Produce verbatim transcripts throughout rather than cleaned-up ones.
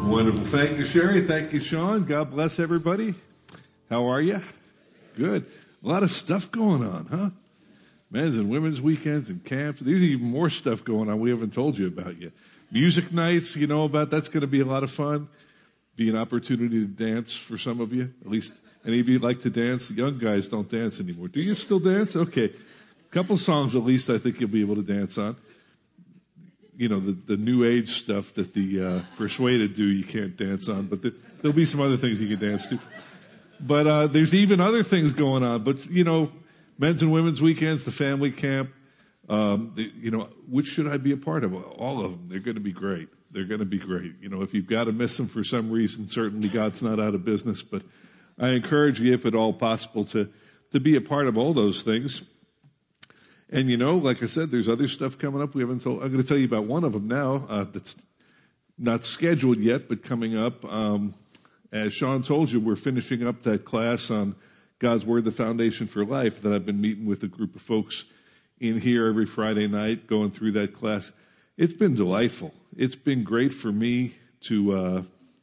Wonderful. Thank you, Sherry. Thank you, Sean. God bless everybody. How are you? Good. A lot of stuff going on, huh? Men's and women's weekends and camps. There's even more stuff going on we haven't told you about yet. Music nights, you know about. That's going to be a lot of fun. Be an opportunity to dance for some of you. At least any of you like to dance. The young guys don't dance anymore. Do you still dance? Okay. A couple songs at least I think you'll be able to dance on. You know, the, the new age stuff that the uh, persuaded do you can't dance on, but the, there'll be some other things you can dance to. But uh, there's even other things going on. But, you know, men's and women's weekends, the family camp, um, the, you know, which should I be a part of? All of them. They're going to be great. They're going to be great. You know, if you've got to miss them for some reason, certainly God's not out of business. But I encourage you, if at all possible, to, to be a part of all those things. And, you know, like I said, there's other stuff coming up we haven't told. I'm going to tell you about one of them now uh, that's not scheduled yet, but coming up. Um, as Sean told you, we're finishing up that class on God's Word, the Foundation for Life, that I've been meeting with a group of folks in here every Friday night, going through that class. It's been delightful. It's been great for me to uh,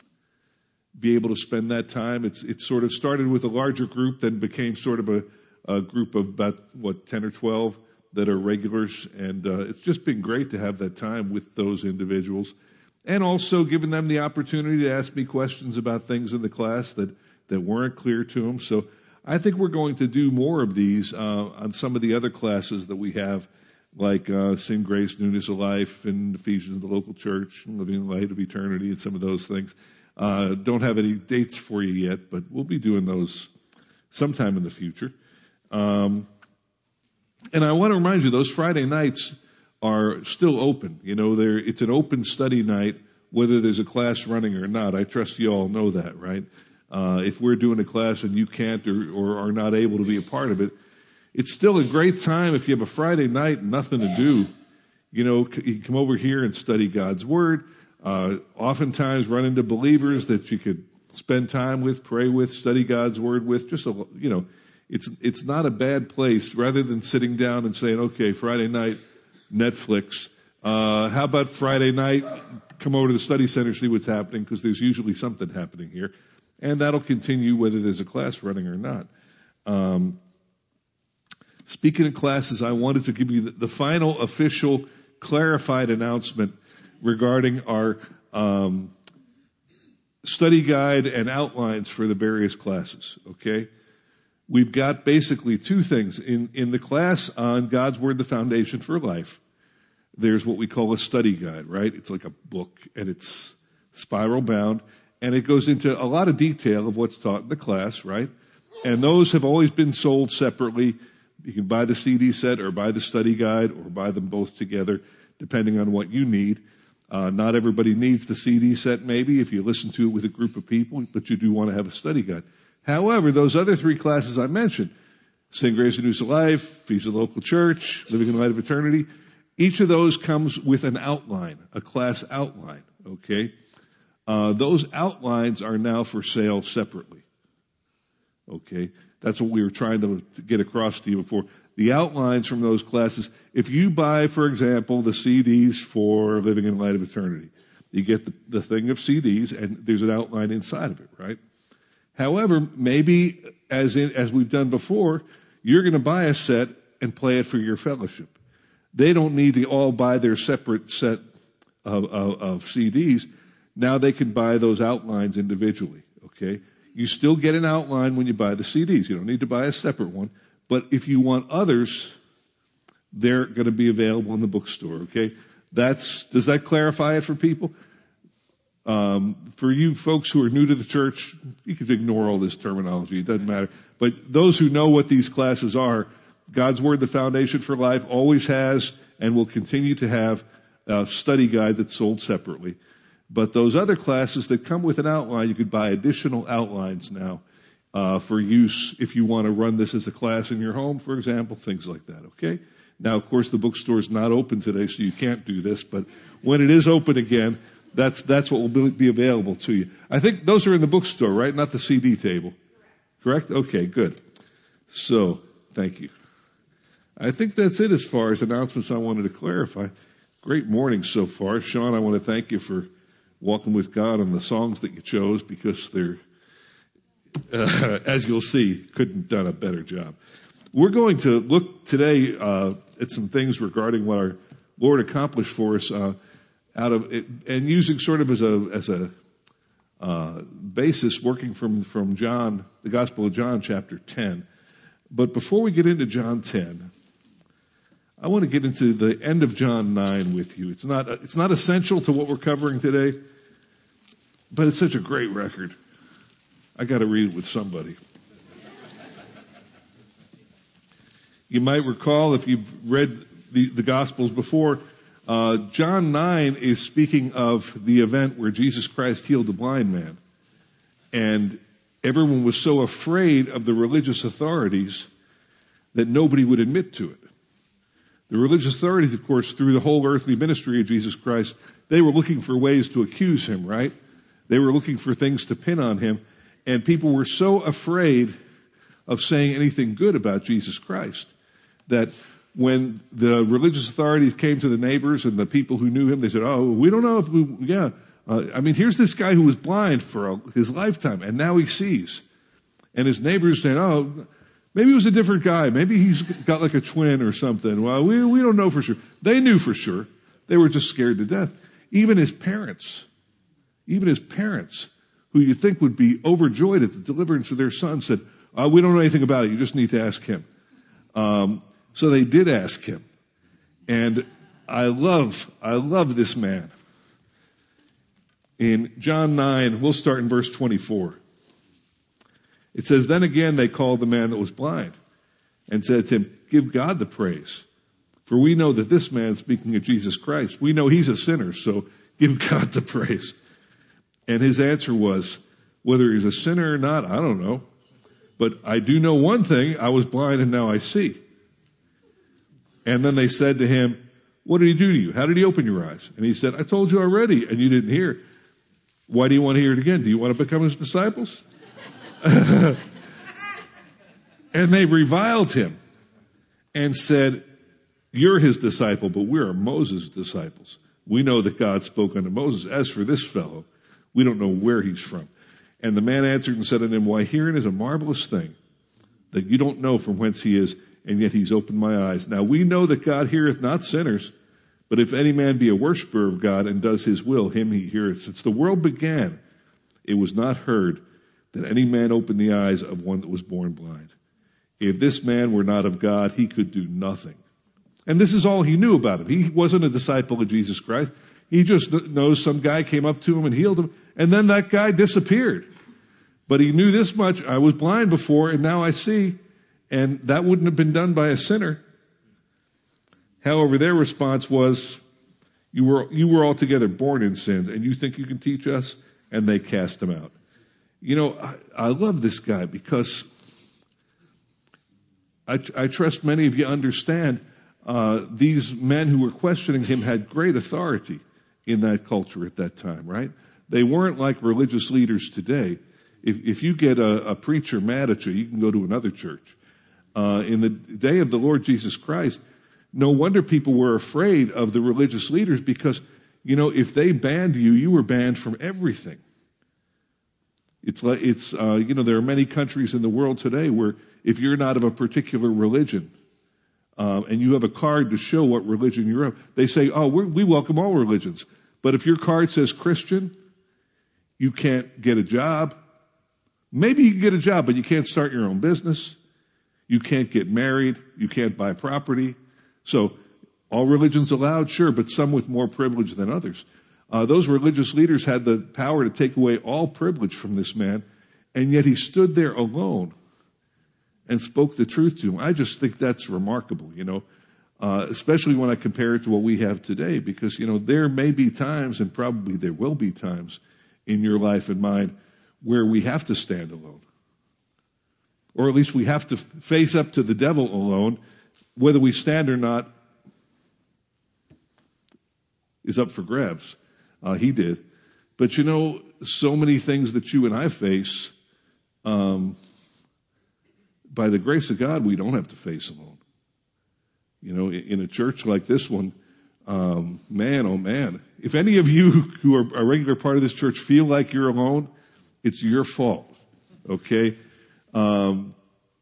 be able to spend that time. It's it sort of started with a larger group, then became sort of a, a group of about, what, ten or twelve that are regulars. And uh, it's just been great to have that time with those individuals. And also giving them the opportunity to ask me questions about things in the class that, that weren't clear to them. So I think we're going to do more of these uh, on some of the other classes that we have, like uh, Sing Grace, Newness of Life, and Ephesians, the local church, and Living in the Light of Eternity, and some of those things. Uh, don't have any dates for you yet, but we'll be doing those sometime in the future. Um, and I want to remind you, those Friday nights are still open. You know, they're, it's an open study night, whether there's a class running or not. I trust you all know that, right? Uh, if we're doing a class and you can't or, or are not able to be a part of it, it's still a great time if you have a Friday night and nothing to do. You know, you come over here and study God's Word. Uh, oftentimes run into believers that you could spend time with, pray with, study God's Word with. Just, a, you know, it's it's not a bad place. Rather than sitting down and saying, okay, Friday night, Netflix. Uh, how about Friday night, come over to the study center, see what's happening, because there's usually something happening here. And that'll continue whether there's a class running or not. Um, speaking of classes, I wanted to give you the, the final official clarified announcement regarding our um, study guide and outlines for the various classes, okay? We've got basically two things. In, in the class on God's Word, the Foundation for Life, there's what we call a study guide, right? It's like a book, and it's spiral bound, and it goes into a lot of detail of what's taught in the class, right? And those have always been sold separately. You can buy the C D set or buy the study guide or buy them both together, depending on what you need. Uh, not everybody needs the C D set, maybe, if you listen to it with a group of people, but you do want to have a study guide. However, those other three classes I mentioned, Sing Grace and Newness of Life, Feast of the Local Church, Living in the Light of Eternity, each of those comes with an outline, a class outline, okay? Uh, those outlines are now for sale separately, okay? That's what we were trying to, to get across to you before. The outlines from those classes, if you buy, for example, the C Ds for Living in the Light of Eternity, you get the, the thing of C Ds, and there's an outline inside of it, right? However, maybe, as in, as we've done before, you're going to buy a set and play it for your fellowship. They don't need to all buy their separate set of, of, of C Ds. Now they can buy those outlines individually, okay? You still get an outline when you buy the C Ds. You don't need to buy a separate one. But if you want others, they're going to be available in the bookstore, okay? That's, does that clarify it for people? Um, for you folks who are new to the church, you can ignore all this terminology. It doesn't matter. But those who know what these classes are, God's Word, the Foundation for Life, always has and will continue to have a study guide that's sold separately. But those other classes that come with an outline, you could buy additional outlines now uh, for use if you want to run this as a class in your home, for example, things like that, okay? Now, of course, the bookstore is not open today, so you can't do this. But when it is open again, that's that's what will be available to you. I think those are in the bookstore, right? Not the C D table. Correct? Okay, good. So, thank you. I think that's it as far as announcements I wanted to clarify. Great morning so far. Sean, I want to thank you for Walking with God on the songs that you chose, because they're, uh, as you'll see, couldn't have done a better job. We're going to look today uh, at some things regarding what our Lord accomplished for us uh, out of it, and using sort of as a as a uh, basis, working from from John, the Gospel of John, chapter ten. But before we get into John ten, I want to get into the end of John nine with you. It's not it's not essential to what we're covering today, but it's such a great record. I got to read it with somebody. You might recall, if you've read the, the Gospels before, uh, John nine is speaking of the event where Jesus Christ healed the blind man. And everyone was so afraid of the religious authorities that nobody would admit to it. The religious authorities, of course, through the whole earthly ministry of Jesus Christ, they were looking for ways to accuse him, right? They were looking for things to pin on him. And people were so afraid of saying anything good about Jesus Christ that when the religious authorities came to the neighbors and the people who knew him, they said, oh, we don't know if we, yeah. Uh, I mean, here's this guy who was blind for a, his lifetime, and now he sees. And his neighbors said, oh, maybe he was a different guy. Maybe he's got like a twin or something. Well, we, we don't know for sure. They knew for sure. They were just scared to death. Even his parents, even his parents, who you think would be overjoyed at the deliverance of their son, said, uh, we don't know anything about it. You just need to ask him. Um, so they did ask him. And I love, I love this man. In John nine, we'll start in verse twenty-four. It says, then again they called the man that was blind and said to him, give God the praise. For we know that this man, speaking of Jesus Christ, we know he's a sinner, so give God the praise. And his answer was, whether he's a sinner or not, I don't know. But I do know one thing, I was blind and now I see. And then they said to him, what did he do to you? How did he open your eyes? And he said, I told you already and you didn't hear. Why do you want to hear it again? Do you want to become his disciples? And they reviled him and said, you're his disciple, but we are Moses' disciples. We know that God spoke unto Moses. As for this fellow, we don't know where he's from. And the man answered and said unto him, why, hearing is a marvelous thing, that you don't know from whence he is, and yet he's opened my eyes. Now we know that God heareth not sinners, but if any man be a worshiper of God and does his will, him he heareth. Since the world began, it was not heard that any man opened the eyes of one that was born blind. If this man were not of God, he could do nothing. And this is all he knew about him. He wasn't a disciple of Jesus Christ. He just knows some guy came up to him and healed him, and then that guy disappeared. But he knew this much, I was blind before and now I see, and that wouldn't have been done by a sinner. However, their response was, you were, you were altogether born in sins, and you think you can teach us? And they cast him out. You know, I, I love this guy because I, I trust many of you understand uh, these men who were questioning him had great authority in that culture at that time, right? They weren't like religious leaders today. If, if you get a, a preacher mad at you, you can go to another church. Uh, in the day of the Lord Jesus Christ, no wonder people were afraid of the religious leaders because, you know, if they banned you, you were banned from everything. It's like, it's, uh, you know, there are many countries in the world today where if you're not of a particular religion, um, and you have a card to show what religion you're of, they say, oh, we're, we welcome all religions. But if your card says Christian, you can't get a job. Maybe you can get a job, but you can't start your own business. You can't get married. You can't buy property. So all religions allowed, sure, but some with more privilege than others. Uh, those religious leaders had the power to take away all privilege from this man, and yet he stood there alone and spoke the truth to him. I just think that's remarkable, you know, uh, especially when I compare it to what we have today, because, you know, there may be times, and probably there will be times in your life and mine, where we have to stand alone. Or at least we have to face up to the devil alone. Whether we stand or not is up for grabs. Uh, he did. But you know, so many things that you and I face, um, by the grace of God, we don't have to face alone. You know, in a church like this one, Um, man, oh man. If any of you who are a regular part of this church feel like you're alone, it's your fault. Okay? Um,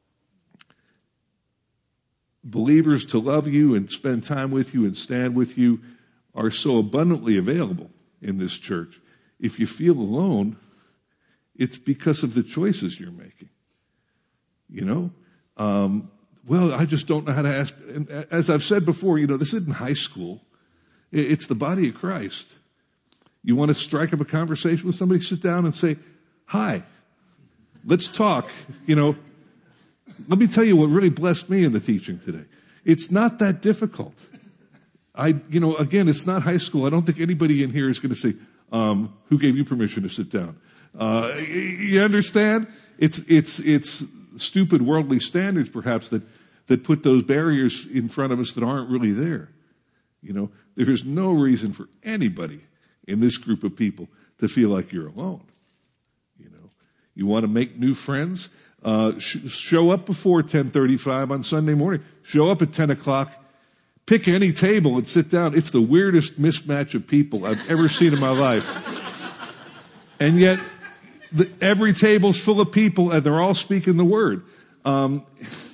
believers to love you and spend time with you and stand with you are so abundantly available in this church. If you feel alone, it's because of the choices you're making. You know? Um, well, I just don't know how to ask. And as I've said before, you know, this isn't high school. It's the body of Christ. You want to strike up a conversation with somebody, sit down and say, hi, let's talk. You know, let me tell you what really blessed me in the teaching today. It's not that difficult. I, you know, again, it's not high school. I don't think anybody in here is going to say, um, who gave you permission to sit down? Uh, you understand? It's, it's, it's stupid worldly standards perhaps that, that put those barriers in front of us that aren't really there. You know, there is no reason for anybody in this group of people to feel like you're alone. You know, you want to make new friends? Uh, sh- show up before ten thirty-five on Sunday morning. Show up at ten o'clock. Pick any table and sit down. It's the weirdest mismatch of people I've ever seen in my life. And yet, the, every table's full of people and they're all speaking the word. Um,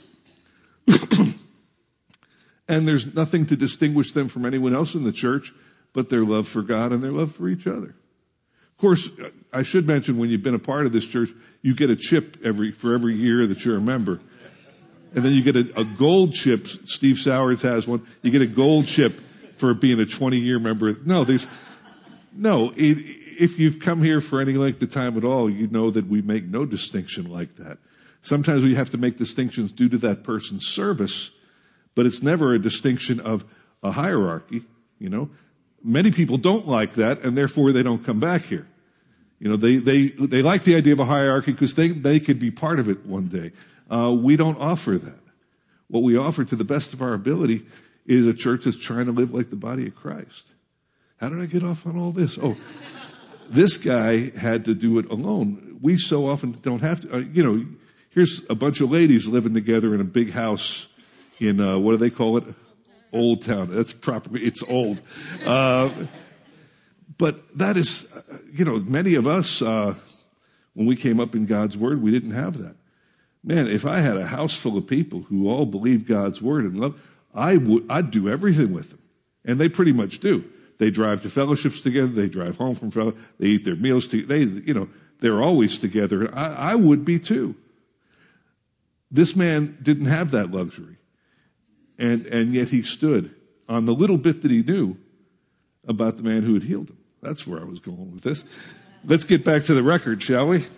and there's nothing to distinguish them from anyone else in the church but their love for God and their love for each other. Of course, I should mention when you've been a part of this church, you get a chip every for every year that you're a member. And then you get a, a gold chip. Steve Sowers has one. You get a gold chip for being a twenty-year member. No, there's no. It, if you've come here for any length of time at all, you know that we make no distinction like that. Sometimes we have to make distinctions due to that person's service, but it's never a distinction of a hierarchy. You know, many people don't like that, and therefore they don't come back here. You know, they they they like the idea of a hierarchy because they they could be part of it one day. Uh, we don't offer that. What we offer to the best of our ability is a church that's trying to live like the body of Christ. How did I get off on all this? Oh, this guy had to do it alone. We so often don't have to. Uh, you know, here's a bunch of ladies living together in a big house in, uh, what do they call it? Old Town. That's proper. It's old. Uh, but that is, you know, many of us, uh, when we came up in God's Word, we didn't have that. Man, if I had a house full of people who all believe God's Word and love, I would, I'd do everything with them. And they pretty much do. They drive to fellowships together. They drive home from fellowship. They eat their meals together. They, you know, they're always together. I, I would be too. This man didn't have that luxury. And, and yet he stood on the little bit that he knew about the man who had healed him. That's where I was going with this. Let's get back to the record, shall we?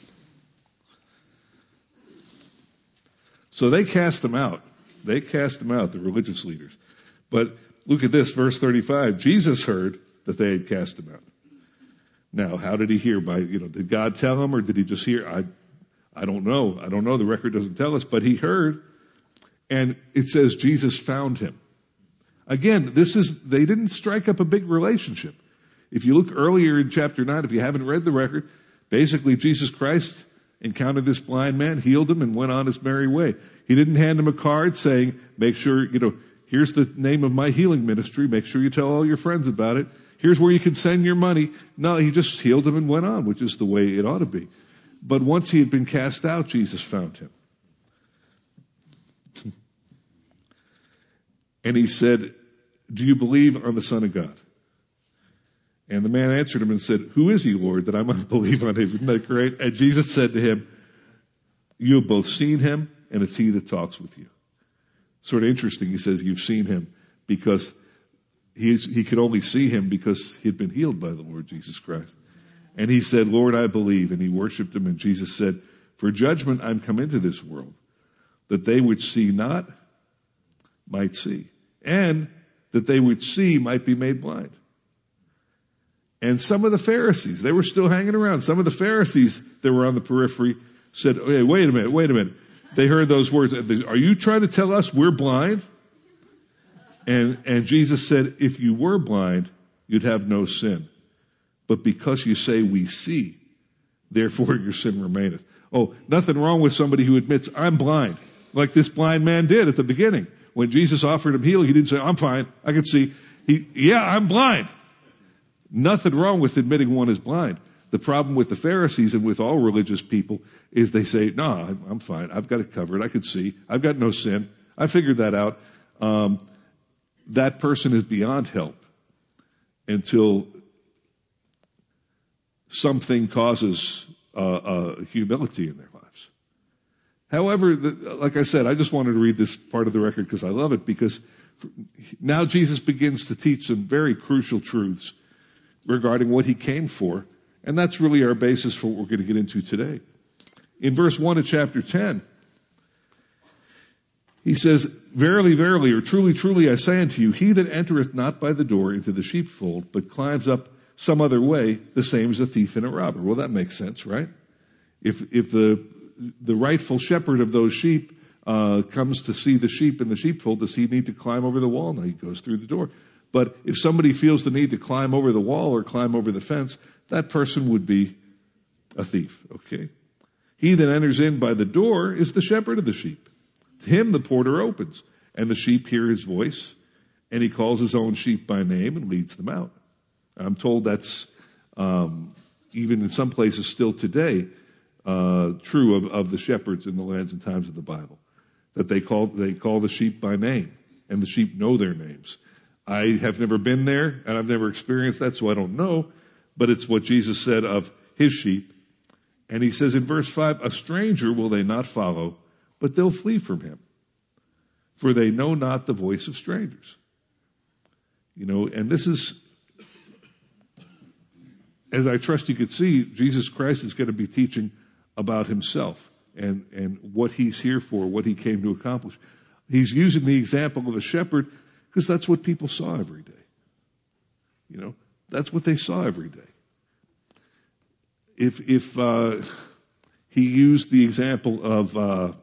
So they cast him out. They cast him out, the religious leaders. But look at this, verse thirty-five. Jesus heard that they had cast him out. Now, how did he hear? By, you know, did God tell him or did he just hear? I, I don't know. I don't know. The record doesn't tell us, but he heard. And it says Jesus found him. Again, this is, they didn't strike up a big relationship. If you look earlier in chapter nine, if you haven't read the record, basically Jesus Christ encountered this blind man, healed him, and went on his merry way. He didn't hand him a card saying, make sure, you know, here's the name of my healing ministry. Make sure you tell all your friends about it. Here's where you can send your money. No, he just healed him and went on, which is the way it ought to be. But once he had been cast out, Jesus found him. And he said, do you believe on the Son of God? And the man answered him and said, who is he, Lord, that I might believe on him? Isn't that great? And Jesus said to him, you have both seen him, and it's he that talks with you. Sort of interesting. He says, you've seen him because he, he could only see him because he had been healed by the Lord Jesus Christ. And he said, Lord, I believe. And he worshiped him. And Jesus said, for judgment I'm come into this world, that they which see not might see, and that they which see might be made blind. And some of the Pharisees, they were still hanging around. Some of the Pharisees that were on the periphery said, hey, wait a minute, wait a minute. They heard those words. Are you trying to tell us we're blind? And, and Jesus said, if you were blind, you'd have no sin. But because you say we see, therefore your sin remaineth. Oh, nothing wrong with somebody who admits I'm blind, like this blind man did at the beginning. When Jesus offered him healing, he didn't say, I'm fine, I can see. He, yeah, I'm blind. Nothing wrong with admitting one is blind. The problem with the Pharisees and with all religious people is they say, no, I'm, I'm fine. I've got it covered. I could see. I've got no sin. I figured that out. Um, that person is beyond help until something causes uh, uh, humility in their lives. However, the, like I said, I just wanted to read this part of the record because I love it, because now Jesus begins to teach some very crucial truths regarding what he came for, and that's really our basis for what we're going to get into today. In verse one of chapter ten, he says, verily, verily, or truly, truly, I say unto you, he that entereth not by the door into the sheepfold, but climbs up some other way, the same as a thief and a robber. Well, that makes sense, right? If if the the rightful shepherd of those sheep uh comes to see the sheep in the sheepfold, does he need to climb over the wall? No, he goes through the door. But if somebody feels the need to climb over the wall or climb over the fence, that person would be a thief, okay? He that enters in by the door is the shepherd of the sheep. To him the porter opens, and the sheep hear his voice, and he calls his own sheep by name and leads them out. I'm told that's um, even in some places still today uh, true of, of the shepherds in the lands and times of the Bible, that they call they call the sheep by name, and the sheep know their names. I have never been there, and I've never experienced that, so I don't know, but it's what Jesus said of his sheep. And he says in verse five, a stranger will they not follow, but they'll flee from him, for they know not the voice of strangers. You know, and this is, as I trust you could see, Jesus Christ is going to be teaching about himself and, and what he's here for, what he came to accomplish. He's using the example of a shepherd because that's what people saw every day. You know, that's what they saw every day. If, if, uh, he used the example of, uh,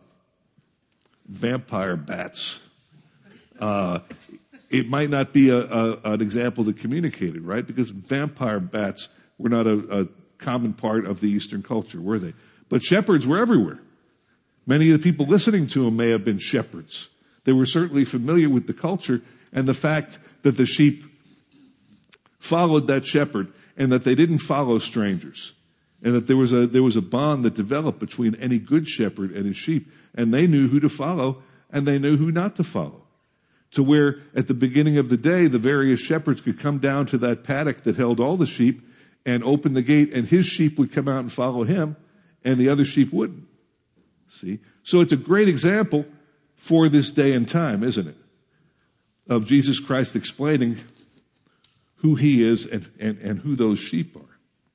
vampire bats, uh, it might not be a, a, an example that communicated, right? Because vampire bats were not a, a common part of the Eastern culture, were they? But shepherds were everywhere. Many of the people listening to him may have been shepherds. They were certainly familiar with the culture and the fact that the sheep followed that shepherd and that they didn't follow strangers. And that there was a, there was a bond that developed between any good shepherd and his sheep. And they knew who to follow and they knew who not to follow. To where at the beginning of the day, the various shepherds could come down to that paddock that held all the sheep and open the gate, and his sheep would come out and follow him and the other sheep wouldn't. See? So it's a great example for this day and time, isn't it? Of Jesus Christ explaining who he is and, and, and who those sheep are.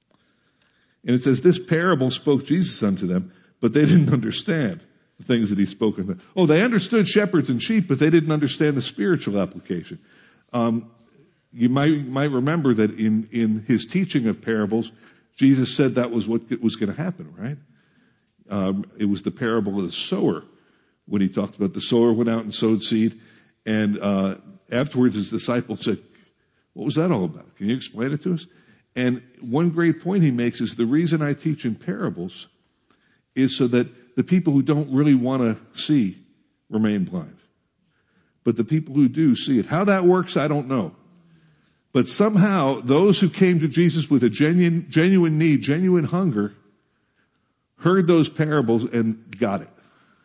And it says, this parable spoke Jesus unto them, but they didn't understand the things that he spoke unto them. Oh, they understood shepherds and sheep, but they didn't understand the spiritual application. Um, you might, might remember that in, in his teaching of parables, Jesus said that was what was going to happen, right? Um, it was the parable of the sower, when he talked about the sower went out and sowed seed. And uh, afterwards his disciples said, what was that all about? Can you explain it to us? And one great point he makes is the reason I teach in parables is so that the people who don't really want to see remain blind. But the people who do see it. How that works, I don't know. But somehow those who came to Jesus with a genuine, genuine need, genuine hunger, heard those parables and got it.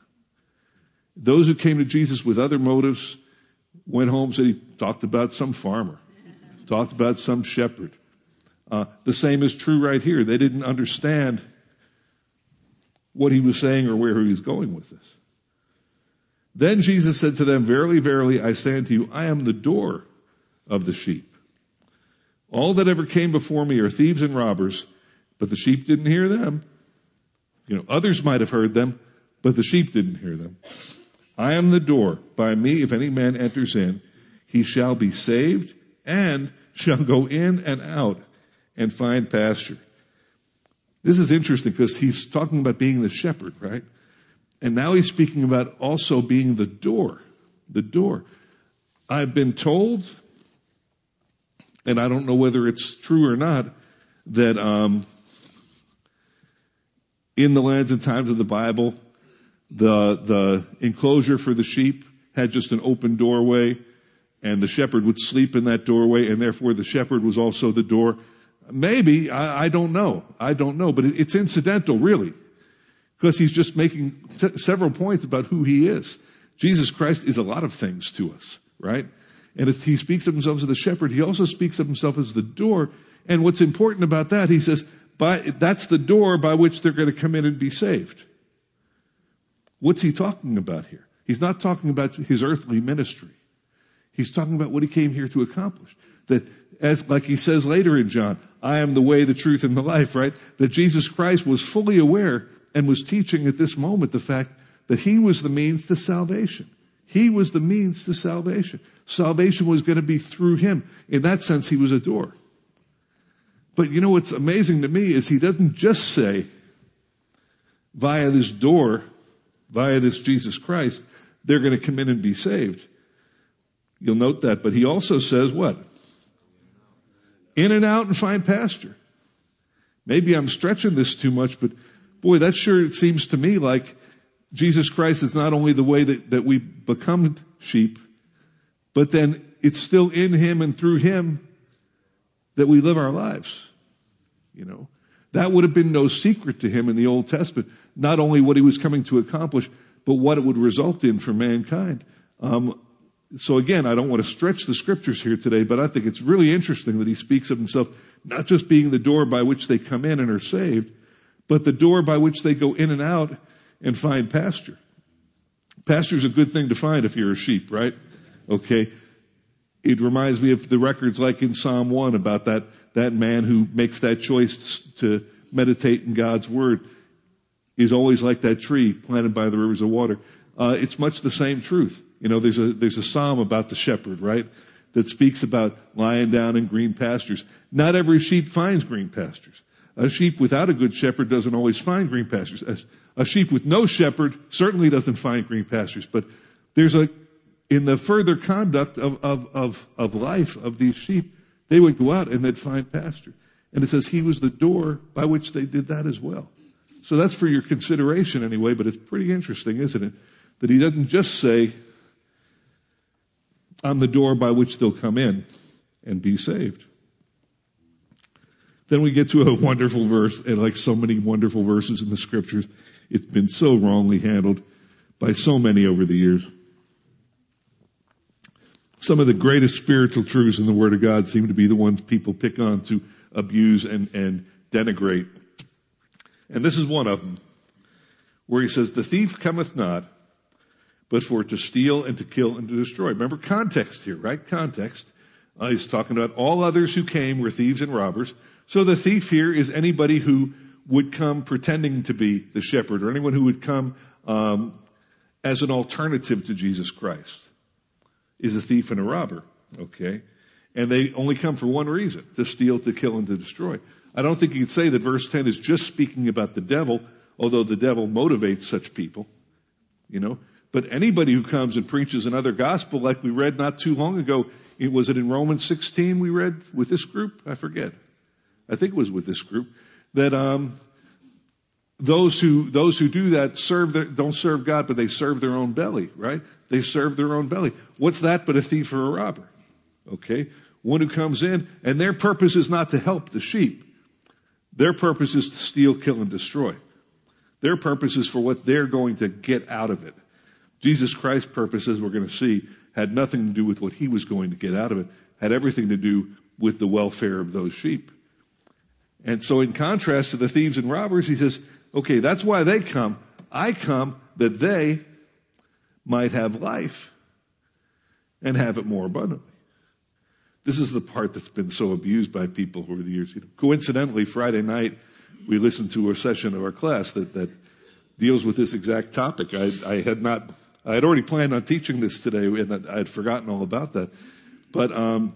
Those who came to Jesus with other motives went home, said he talked about some farmer, talked about some shepherd. Uh, the same is true right here. They didn't understand what he was saying or where he was going with this. Then Jesus said to them, verily, verily, I say unto you, I am the door of the sheep. All that ever came before me are thieves and robbers, but the sheep didn't hear them. You know, others might have heard them, but the sheep didn't hear them. I am the door. By me, if any man enters in, he shall be saved and shall go in and out and find pasture. This is interesting because he's talking about being the shepherd, right? And now he's speaking about also being the door. The door. I've been told, and I don't know whether it's true or not, that um, in the lands and times of the Bible, the the enclosure for the sheep had just an open doorway, and the shepherd would sleep in that doorway, and therefore the shepherd was also the door. Maybe, I, I don't know. I don't know, but it, it's incidental, really, because he's just making t- several points about who he is. Jesus Christ is a lot of things to us, right? And if he speaks of himself as the shepherd, he also speaks of himself as the door. And what's important about that, he says, by, that's the door by which they're going to come in and be saved. What's he talking about here? He's not talking about his earthly ministry. He's talking about what he came here to accomplish. That, as like he says later in John, I am the way, the truth, and the life, right? That Jesus Christ was fully aware and was teaching at this moment the fact that he was the means to salvation. He was the means to salvation. Salvation was going to be through him. In that sense, he was a door. But you know what's amazing to me is he doesn't just say, via this door, via this Jesus Christ, they're going to come in and be saved. You'll note that. But he also says what? In and out and find pasture. Maybe I'm stretching this too much, but boy, that sure it seems to me like Jesus Christ is not only the way that, that we become sheep, but then it's still in him and through him that we live our lives. You know, that would have been no secret to him in the Old Testament. Not only what he was coming to accomplish, but what it would result in for mankind. Um, so again, I don't want to stretch the scriptures here today, but I think it's really interesting that he speaks of himself not just being the door by which they come in and are saved, but the door by which they go in and out and find pasture. Pasture is a good thing to find if you're a sheep, right? Okay. It reminds me of the records like in Psalm one about that, that man who makes that choice to meditate in God's word is always like that tree planted by the rivers of water. Uh, it's much the same truth. You know, there's a, there's a psalm about the shepherd, right? That speaks about lying down in green pastures. Not every sheep finds green pastures. A sheep without a good shepherd doesn't always find green pastures. A, a sheep with no shepherd certainly doesn't find green pastures. But there's a, in the further conduct of, of, of, of life of these sheep, they would go out and they'd find pasture. And it says he was the door by which they did that as well. So that's for your consideration anyway, but it's pretty interesting, isn't it? That he doesn't just say, I'm the door by which they'll come in and be saved. Then we get to a wonderful verse, and like so many wonderful verses in the scriptures, it's been so wrongly handled by so many over the years. Some of the greatest spiritual truths in the Word of God seem to be the ones people pick on to abuse and, and denigrate. And this is one of them, where he says, the thief cometh not, but for to steal and to kill and to destroy. Remember context here, right? Context. Uh, he's talking about all others who came were thieves and robbers. So the thief here is anybody who would come pretending to be the shepherd, or anyone who would come um, as an alternative to Jesus Christ is a thief and a robber. Okay? And they only come for one reason, to steal, to kill, and to destroy. I don't think you could say that verse ten is just speaking about the devil, although the devil motivates such people, you know. But anybody who comes and preaches another gospel, like we read not too long ago, it was it in Romans sixteen we read with this group? I forget. I think it was with this group that um, those who those who do that serve their, don't serve God, but they serve their own belly, right? They serve their own belly. What's that but a thief or a robber? Okay, one who comes in and their purpose is not to help the sheep. Their purpose is to steal, kill, and destroy. Their purpose is for what they're going to get out of it. Jesus Christ's purpose, as we're going to see, had nothing to do with what he was going to get out of it. Had everything to do with the welfare of those sheep. And so in contrast to the thieves and robbers, he says, okay, that's why they come. I come that they might have life and have it more abundantly. This is the part that's been so abused by people over the years. You know, coincidentally, Friday night, we listened to a session of our class that, that deals with this exact topic. I, I had not, I had already planned on teaching this today, and I had forgotten all about that. But um,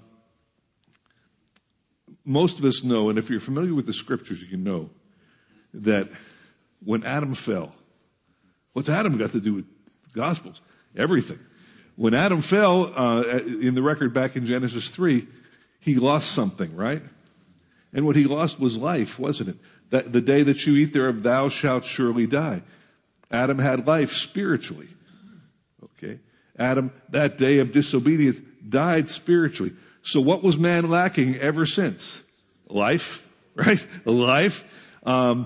most of us know, and if you're familiar with the scriptures, you know that when Adam fell, what's Adam got to do with the Gospels? Everything. When Adam fell, uh, in the record back in Genesis three, he lost something, right? And what he lost was life, wasn't it? That the day that you eat thereof, thou shalt surely die. Adam had life spiritually. Okay? Adam, that day of disobedience, died spiritually. So what was man lacking ever since? Life, right? Life. Um,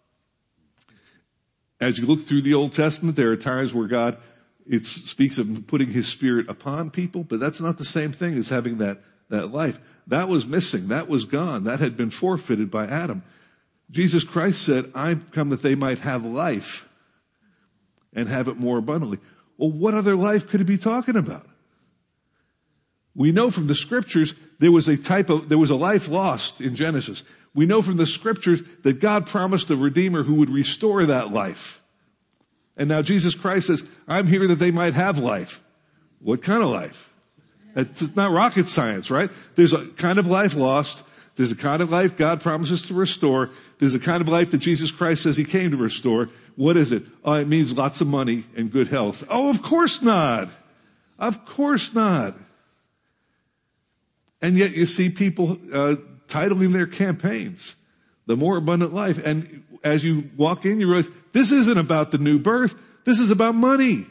as you look through the Old Testament, there are times where God, it speaks of putting his Spirit upon people, but that's not the same thing as having that, that life. That was missing. That was gone. That had been forfeited by Adam. Jesus Christ said, I've come that they might have life and have it more abundantly. Well, what other life could he be talking about? We know from the scriptures there was a type of, there was a life lost in Genesis. We know from the scriptures that God promised a Redeemer who would restore that life. And now Jesus Christ says, I'm here that they might have life. What kind of life? It's not rocket science, right? There's a kind of life lost. There's a kind of life God promises to restore. There's a kind of life that Jesus Christ says he came to restore. What is it? Oh, it means lots of money and good health. Oh, of course not. Of course not. And yet you see people uh, titling their campaigns, The More Abundant Life. And as you walk in, you realize this isn't about the new birth. This is about money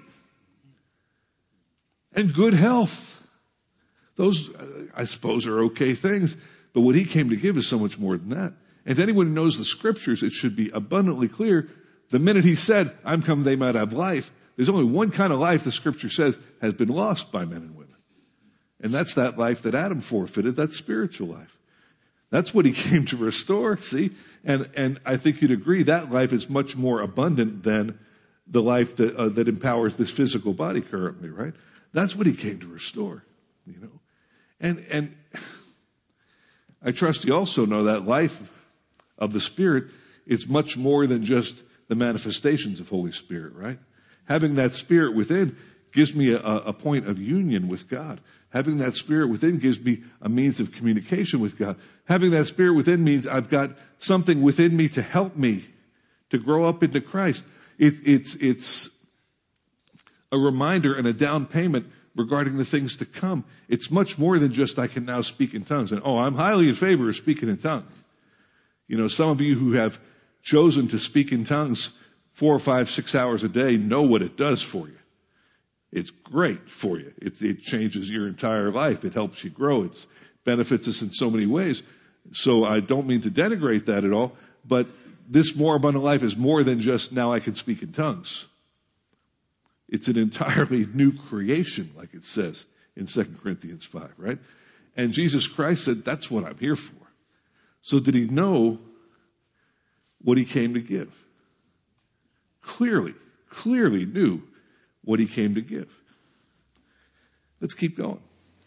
and good health. Those, uh, I suppose, are okay things. But what he came to give is so much more than that. And to anyone who knows the scriptures, it should be abundantly clear. The minute he said, I'm come they might have life, there's only one kind of life the scripture says has been lost by men and women. And that's that life that Adam forfeited, that spiritual life. That's what he came to restore, see? And, and I think you'd agree that life is much more abundant than the life that, uh, that empowers this physical body currently, right? That's what he came to restore, you know? And, and I trust you also know that life of the Spirit is much more than just the manifestations of Holy Spirit, right? Having that Spirit within gives me a, a point of union with God. Having that Spirit within gives me a means of communication with God. Having that Spirit within means I've got something within me to help me to grow up into Christ. It, it's, it's a reminder and a down payment regarding the things to come. It's much more than just I can now speak in tongues. And, oh, I'm highly in favor of speaking in tongues. You know, some of you who have chosen to speak in tongues four or five, six hours a day know what it does for you. It's great for you. It, it changes your entire life. It helps you grow. It benefits us in so many ways. So I don't mean to denigrate that at all, but this more abundant life is more than just now I can speak in tongues. It's an entirely new creation, like it says in Second Corinthians five, right? And Jesus Christ said, that's what I'm here for. So did he know what he came to give? Clearly, clearly knew what he came to give. Let's keep going.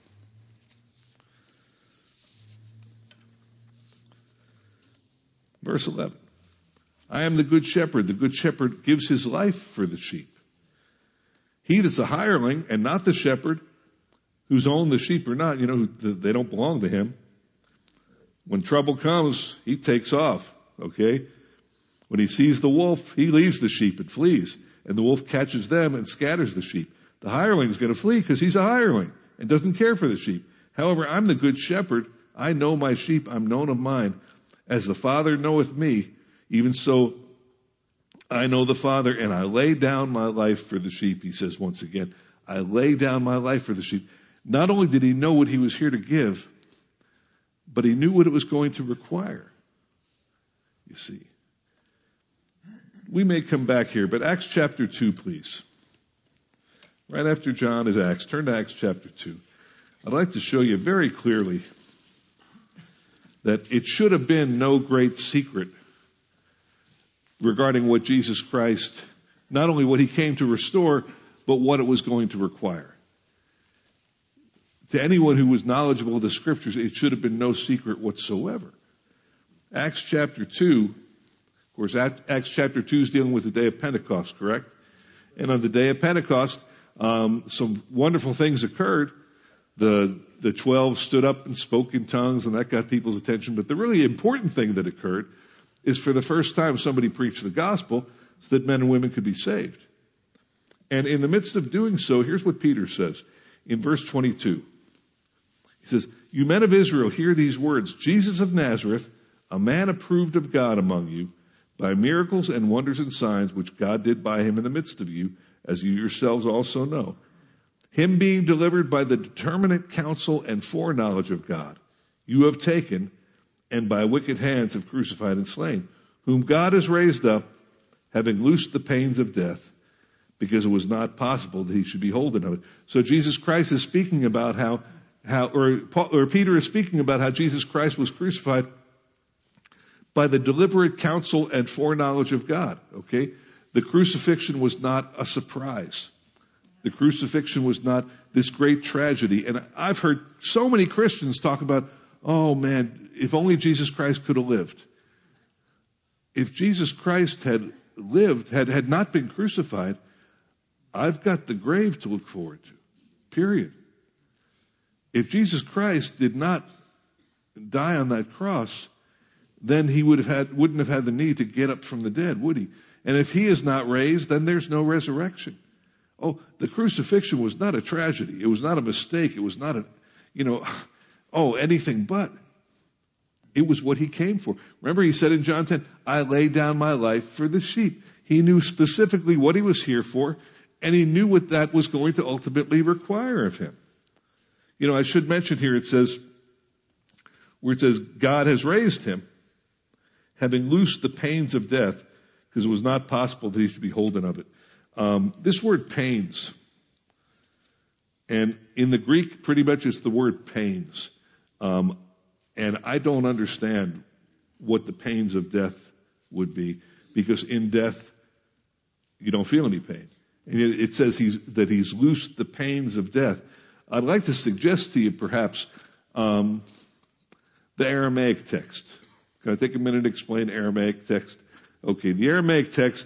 Verse eleven. I am the good shepherd. The good shepherd gives his life for the sheep. He that's a hireling and not the shepherd, whose own the sheep are not, you know, they don't belong to him. When trouble comes, he takes off, okay? When he sees the wolf, he leaves the sheep and flees. And the wolf catches them and scatters the sheep. The hireling's going to flee because he's a hireling and doesn't care for the sheep. However, I'm the good shepherd. I know my sheep. I'm known of mine. As the Father knoweth me, even so I know the Father, and I lay down my life for the sheep, he says once again. I lay down my life for the sheep. Not only did he know what he was here to give, but he knew what it was going to require. You see. We may come back here, but Acts chapter two, please. Right after John is Acts. Turn to Acts chapter two. I'd like to show you very clearly that it should have been no great secret regarding what Jesus Christ, not only what he came to restore, but what it was going to require. To anyone who was knowledgeable of the scriptures, it should have been no secret whatsoever. Acts chapter two, of course, Acts chapter two is dealing with the day of Pentecost, correct? And on the day of Pentecost, um, some wonderful things occurred. The the twelve stood up and spoke in tongues, and that got people's attention. But the really important thing that occurred is for the first time somebody preached the gospel so that men and women could be saved. And in the midst of doing so, here's what Peter says in verse twenty-two. He says, you men of Israel, hear these words. Jesus of Nazareth, a man approved of God among you, by miracles and wonders and signs which God did by him in the midst of you, as you yourselves also know. Him being delivered by the determinate counsel and foreknowledge of God, you have taken, and by wicked hands have crucified and slain, whom God has raised up, having loosed the pains of death, because it was not possible that he should be holden of it. So Jesus Christ is speaking about how, how or, Paul, or Peter is speaking about how Jesus Christ was crucified by the deliberate counsel and foreknowledge of God. Okay? The crucifixion was not a surprise. The crucifixion was not this great tragedy. And I've heard so many Christians talk about, oh man, if only Jesus Christ could have lived. If Jesus Christ had lived, had, had not been crucified, I've got the grave to look forward to. Period. If Jesus Christ did not die on that cross, then he would have had, wouldn't have had the need to get up from the dead, would he? And if he is not raised, then there's no resurrection. Oh, the crucifixion was not a tragedy. It was not a mistake. It was not a, you know, oh, anything but. It was what he came for. Remember, he said in John ten, I lay down my life for the sheep. He knew specifically what he was here for, and he knew what that was going to ultimately require of him. You know, I should mention here, it says, where it says, God has raised him, having loosed the pains of death, because it was not possible that he should be holden of it. Um, this word pains, and in the Greek, pretty much it's the word pains. Um, and I don't understand what the pains of death would be, because in death, you don't feel any pain. And it, it says he's, that he's loosed the pains of death. I'd like to suggest to you, perhaps, um, the Aramaic text. Can I take a minute to explain Aramaic text? Okay, the Aramaic text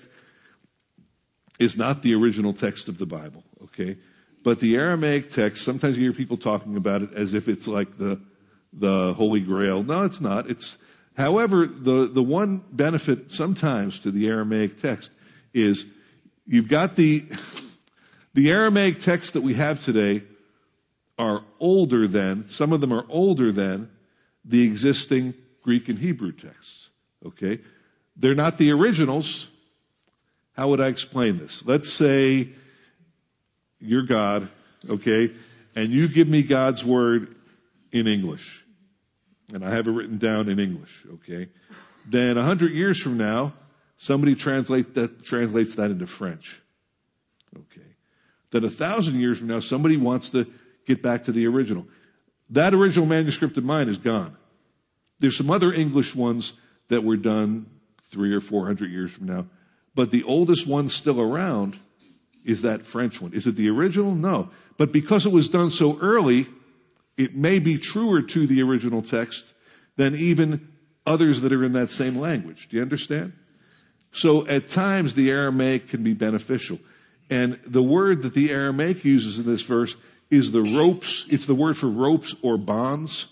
is not the original text of the Bible, okay? But the Aramaic text, sometimes you hear people talking about it as if it's like the the Holy Grail. No, it's not. It's, however, the, the one benefit sometimes to the Aramaic text is you've got the, the Aramaic texts that we have today are older than, some of them are older than the existing Greek and Hebrew texts, okay? They're not the originals. How would I explain this? Let's say you're God, okay, and you give me God's word in English, and I have it written down in English, okay? Then a hundred years from now, somebody translate that, translates that into French, okay? Then a thousand years from now, somebody wants to get back to the original. That original manuscript of mine is gone. There's some other English ones that were done three or four hundred years from now. But the oldest one still around is that French one. Is it the original? No. But because it was done so early, it may be truer to the original text than even others that are in that same language. Do you understand? So at times the Aramaic can be beneficial. And the word that the Aramaic uses in this verse is the ropes. It's the word for ropes or bonds.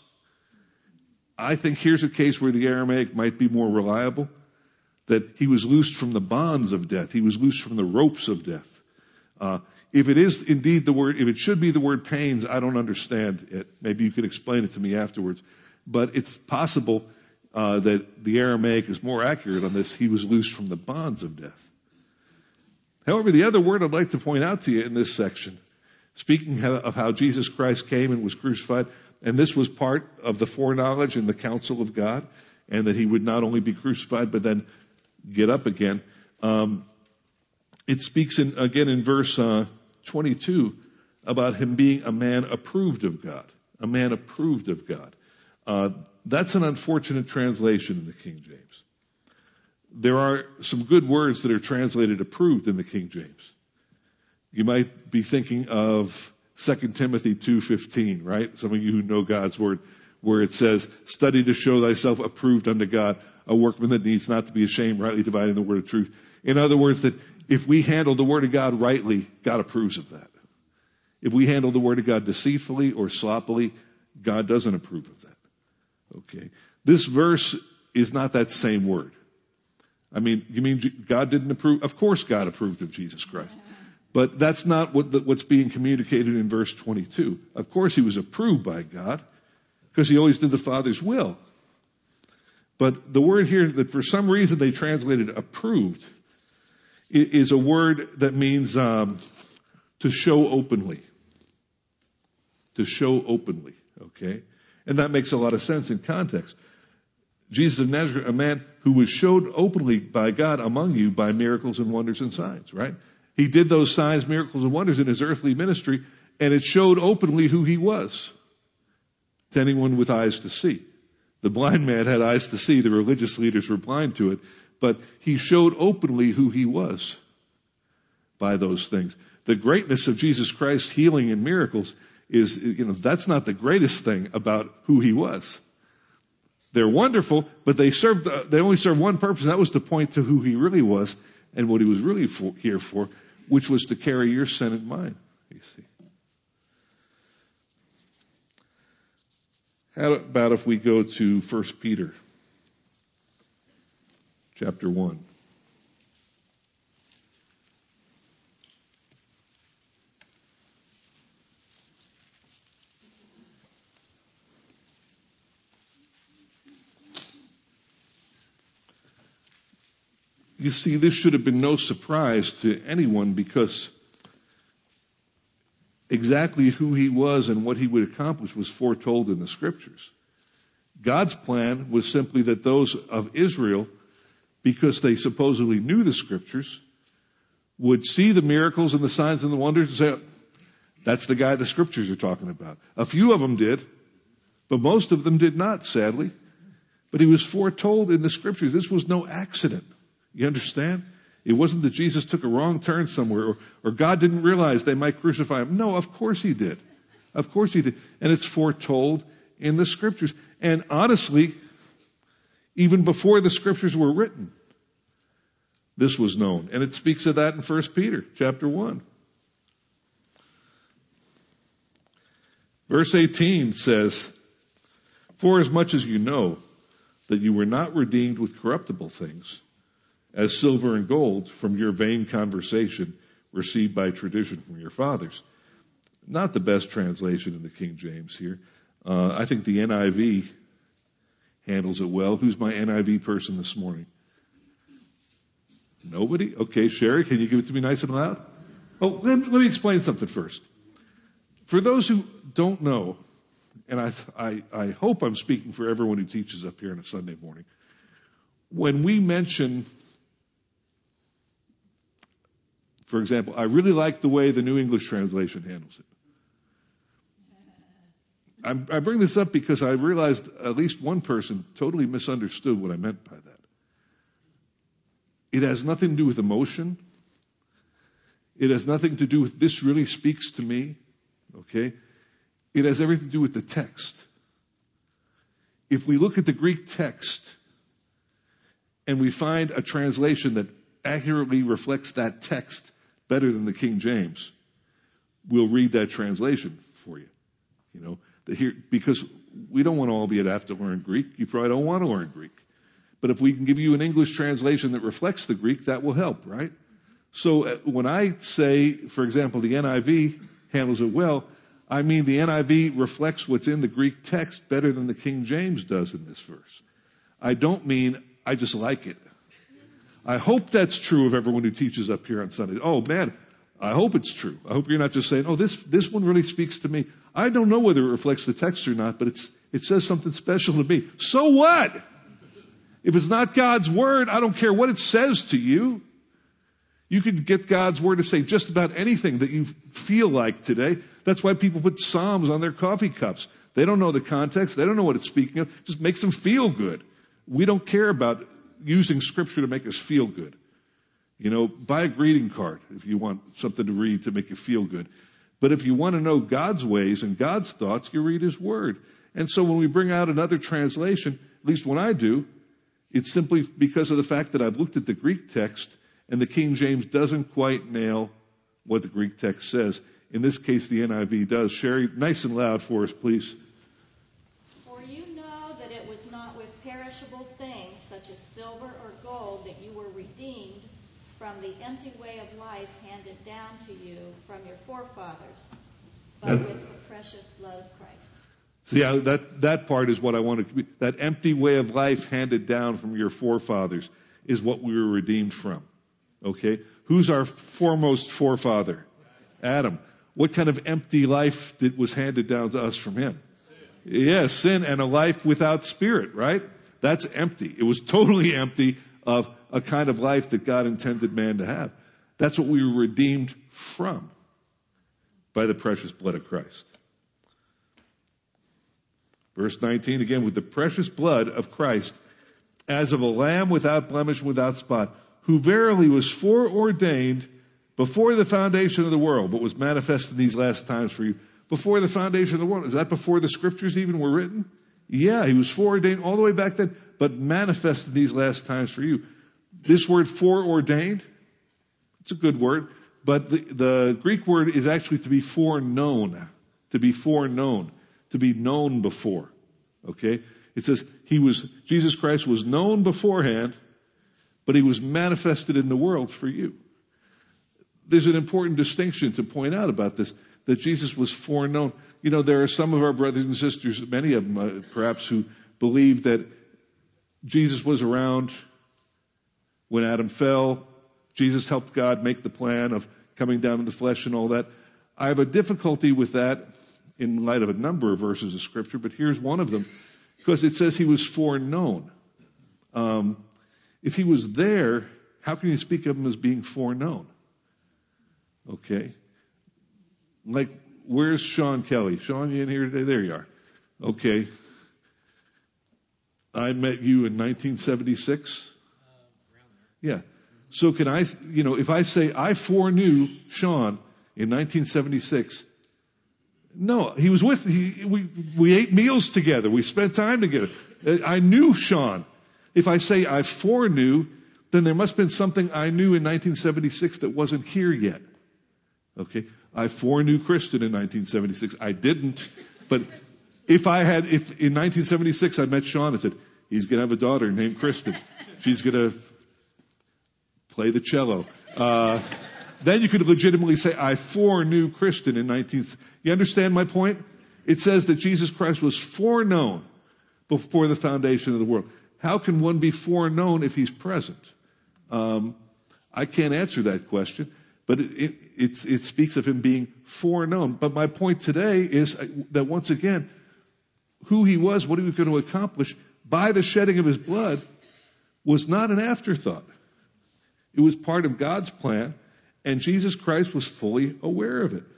I think here's a case where the Aramaic might be more reliable. That he was loosed from the bonds of death. He was loosed from the ropes of death. Uh, if it is indeed the word, if it should be the word pains, I don't understand it. Maybe you could explain it to me afterwards. But it's possible uh, that the Aramaic is more accurate on this. He was loosed from the bonds of death. However, the other word I'd like to point out to you in this section, speaking of how Jesus Christ came and was crucified, and this was part of the foreknowledge and the counsel of God, and that he would not only be crucified, but then get up again. Um, it speaks in, again in verse uh, twenty-two about him being a man approved of God. A man approved of God. Uh, that's an unfortunate translation in the King James. There are some good words that are translated approved in the King James. You might be thinking of Second Timothy two fifteen, right? Some of you who know God's word, where it says, study to show thyself approved unto God, a workman that needs not to be ashamed, rightly dividing the word of truth. In other words, that if we handle the word of God rightly, God approves of that. If we handle the word of God deceitfully or sloppily, God doesn't approve of that. Okay. This verse is not that same word. I mean, you mean God didn't approve? Of course God approved of Jesus Christ. But that's not what the, what's being communicated in verse twenty-two. Of course he was approved by God, because he always did the Father's will. But the word here that for some reason they translated approved is a word that means um, to show openly. to show openly, okay? And that makes a lot of sense in context. Jesus of Nazareth, a man who was showed openly by God among you by miracles and wonders and signs, right? He did those signs, miracles, and wonders in his earthly ministry, and it showed openly who he was to anyone with eyes to see. The blind man had eyes to see. The religious leaders were blind to it. But he showed openly who he was by those things. The greatness of Jesus Christ healing and miracles is, you know, that's not the greatest thing about who he was. They're wonderful, but they served, they only served one purpose, and that was to point to who he really was and what he was really for, here for, which was to carry your sin and mine, you see. How about if we go to First Peter chapter one? You see, this should have been no surprise to anyone because exactly who he was and what he would accomplish was foretold in the scriptures. God's plan was simply that those of Israel, because they supposedly knew the scriptures, would see the miracles and the signs and the wonders and say, that's the guy the scriptures are talking about. A few of them did, but most of them did not, sadly. But he was foretold in the scriptures. This was no accident. You understand? It wasn't that Jesus took a wrong turn somewhere or, or God didn't realize they might crucify him. No, of course he did. Of course he did. And it's foretold in the scriptures. And honestly, even before the scriptures were written, this was known. And it speaks of that in First Peter chapter one. Verse eighteen says, for as much as you know that you were not redeemed with corruptible things, as silver and gold from your vain conversation received by tradition from your fathers. Not the best translation in the King James here. Uh, I think the N I V handles it well. Who's my N I V person this morning? Nobody? Okay, Sherry, can you give it to me nice and loud? Oh, let, let me explain something first. For those who don't know, and I, I, I hope I'm speaking for everyone who teaches up here on a Sunday morning, when we mention, for example, I really like the way the New English Translation handles it. I'm, I bring this up because I realized at least one person totally misunderstood what I meant by that. It has nothing to do with emotion. It has nothing to do with this really speaks to me. Okay? It has everything to do with the text. If we look at the Greek text and we find a translation that accurately reflects that text better than the King James, we'll read that translation for you. You know, the here, because we don't want to all be to have to learn Greek. You probably don't want to learn Greek. But if we can give you an English translation that reflects the Greek, that will help, right? So uh, when I say, for example, the N I V handles it well, I mean the N I V reflects what's in the Greek text better than the King James does in this verse. I don't mean I just like it. I hope that's true of everyone who teaches up here on Sunday. Oh man, I hope it's true. I hope you're not just saying, oh, this, this one really speaks to me. I don't know whether it reflects the text or not, but it's, it says something special to me. So what? If it's not God's word, I don't care what it says to you. You could get God's word to say just about anything that you feel like today. That's why people put Psalms on their coffee cups. They don't know the context. They don't know what it's speaking of. It just makes them feel good. We don't care about using scripture to make us feel good. You know, buy a greeting card if you want something to read to make you feel good. But if you want to know God's ways and God's thoughts, you read his word. And so when we bring out another translation, at least when I do, it's simply because of the fact that I've looked at the Greek text and the King James doesn't quite nail what the Greek text says. In this case, the N I V does. Sherry, nice and loud for us, please. For you know that it was not with perishable things, such as silver or gold, that you were redeemed from the empty way of life handed down to you from your forefathers, but that, with the precious blood of Christ. See, I, that, that part is what I want to, that empty way of life handed down from your forefathers is what we were redeemed from. Okay? Who's our foremost forefather? Adam. what kind of empty life that was handed down to us from him? Yes, yeah, sin and a life without spirit, right? That's empty. It was totally empty of a kind of life that God intended man to have. That's what we were redeemed from by the precious blood of Christ. Verse nineteen, again, with the precious blood of Christ, as of a lamb without blemish, without spot, who verily was foreordained before the foundation of the world, but was manifest in these last times for you. Before the foundation of the world. Is that before the scriptures even were written? Yeah, he was foreordained all the way back then, but manifest in these last times for you. This word foreordained, it's a good word, but the, the Greek word is actually to be foreknown, to be foreknown, to be known before. Okay? It says he was, Jesus Christ was known beforehand, but he was manifested in the world for you. There's an important distinction to point out about this, that Jesus was foreknown. You know, there are some of our brothers and sisters, many of them uh, perhaps, who believe that Jesus was around when Adam fell. Jesus helped God make the plan of coming down in the flesh and all that. I have a difficulty with that in light of a number of verses of Scripture, but here's one of them, because it says he was foreknown. Um, if he was there, how can you speak of him as being foreknown? Okay. Like, where's Sean Kelly? Sean, you in here today? There you are. Okay. I met you in nineteen seventy-six. Yeah. So can I, you know, if I say I foreknew Sean in nineteen seventy-six, no, he was with, he, we, we ate meals together. We spent time together. I knew Sean. If I say I foreknew, then there must have been something I knew in nineteen seventy-six that wasn't here yet. Okay. I foreknew Kristen in nineteen seventy-six. I didn't. But if I had, if in nineteen seventy-six I met Sean and said, he's going to have a daughter named Kristen. She's going to play the cello. Uh, then you could legitimately say, I foreknew Kristen in nineteen. You understand my point? It says that Jesus Christ was foreknown before the foundation of the world. How can one be foreknown if he's present? Um, I can't answer that question, but it, it, it's, it speaks of him being foreknown. But my point today is that once again, who he was, what he was going to accomplish by the shedding of his blood was not an afterthought. It was part of God's plan, and Jesus Christ was fully aware of it.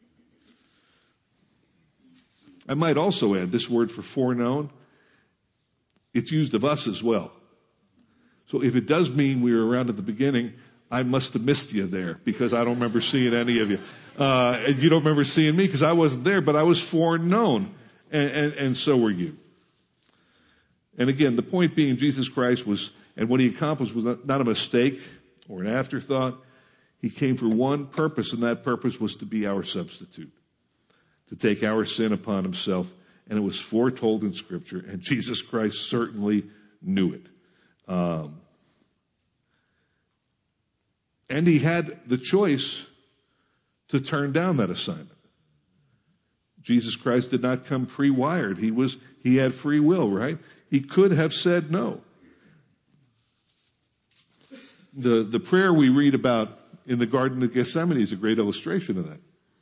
I might also add this word for foreknown, it's used of us as well. So if it does mean we were around at the beginning, I must have missed you there because I don't remember seeing any of you. Uh, and you don't remember seeing me because I wasn't there, but I was foreknown, and, and, and so were you. And again, the point being Jesus Christ was, and what he accomplished was not, not a mistake or an afterthought. He came for one purpose, and that purpose was to be our substitute, to take our sin upon himself. And it was foretold in Scripture, and Jesus Christ certainly knew it. Um, and he had the choice to turn down that assignment. Jesus Christ did not come pre-wired. He was, he had free will, right? He could have said no. The, the prayer we read about in the Garden of Gethsemane is a great illustration of that.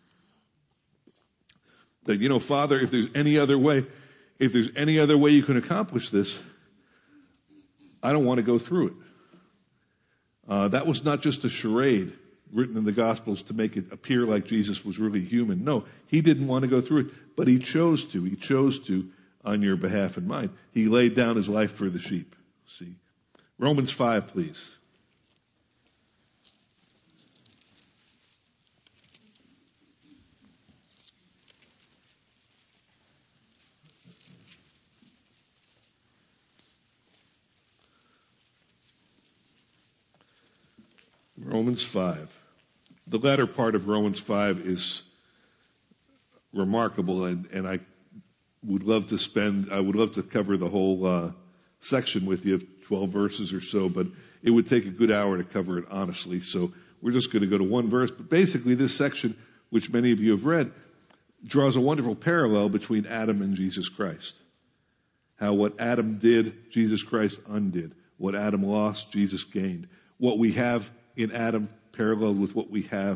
That, you know, Father, if there's any other way, if there's any other way you can accomplish this, I don't want to go through it. Uh, that was not just a charade written in the Gospels to make it appear like Jesus was really human. No, he didn't want to go through it, but he chose to. He chose to on your behalf and mine. He laid down his life for the sheep. See, Romans five, please. Romans five. The latter part of Romans five is remarkable, and, and I would love to spend, I would love to cover the whole uh, section with you, twelve verses or so, but it would take a good hour to cover it honestly, so we're just going to go to one verse. But basically this section, which many of you have read, draws a wonderful parallel between Adam and Jesus Christ. How what Adam did, Jesus Christ undid. What Adam lost, Jesus gained. What we have in Adam paralleled with what we have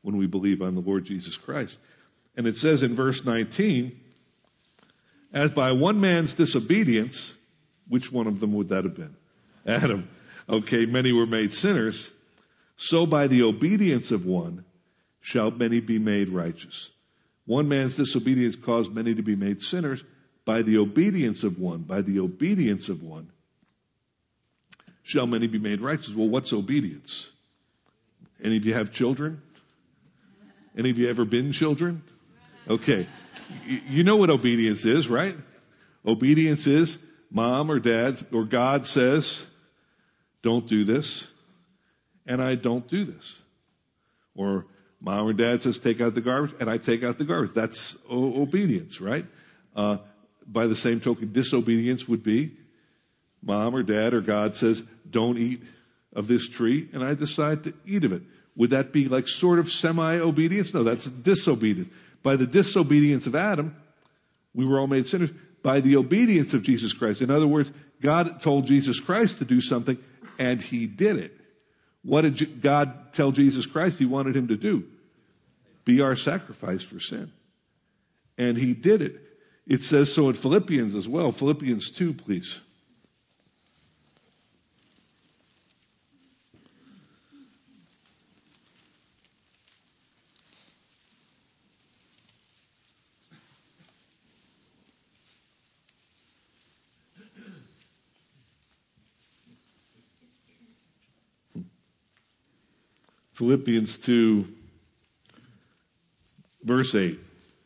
when we believe on the Lord Jesus Christ. And it says in verse nineteen, as by one man's disobedience, which one of them would that have been? Adam. Okay, many were made sinners. So by the obedience of one shall many be made righteous. One man's disobedience caused many to be made sinners. By the obedience of one, by the obedience of one, shall many be made righteous. Well, what's obedience? Any of you have children? Any of you ever been children? Okay. You know what obedience is, right? Obedience is mom or dad or God says, don't do this, and I don't do this. Or mom or dad says, take out the garbage, and I take out the garbage. That's o- obedience, right? Uh, by the same token, disobedience would be mom or dad or God says, don't eat of this tree, and I decide to eat of it. Would that be like sort of semi-obedience? No, that's disobedience. By the disobedience of Adam, we were all made sinners. By the obedience of Jesus Christ. In other words, God told Jesus Christ to do something, and he did it. What did God tell Jesus Christ he wanted him to do? Be our sacrifice for sin. And he did it. It says so in Philippians as well. Philippians two, please. Philippians two, verse eight.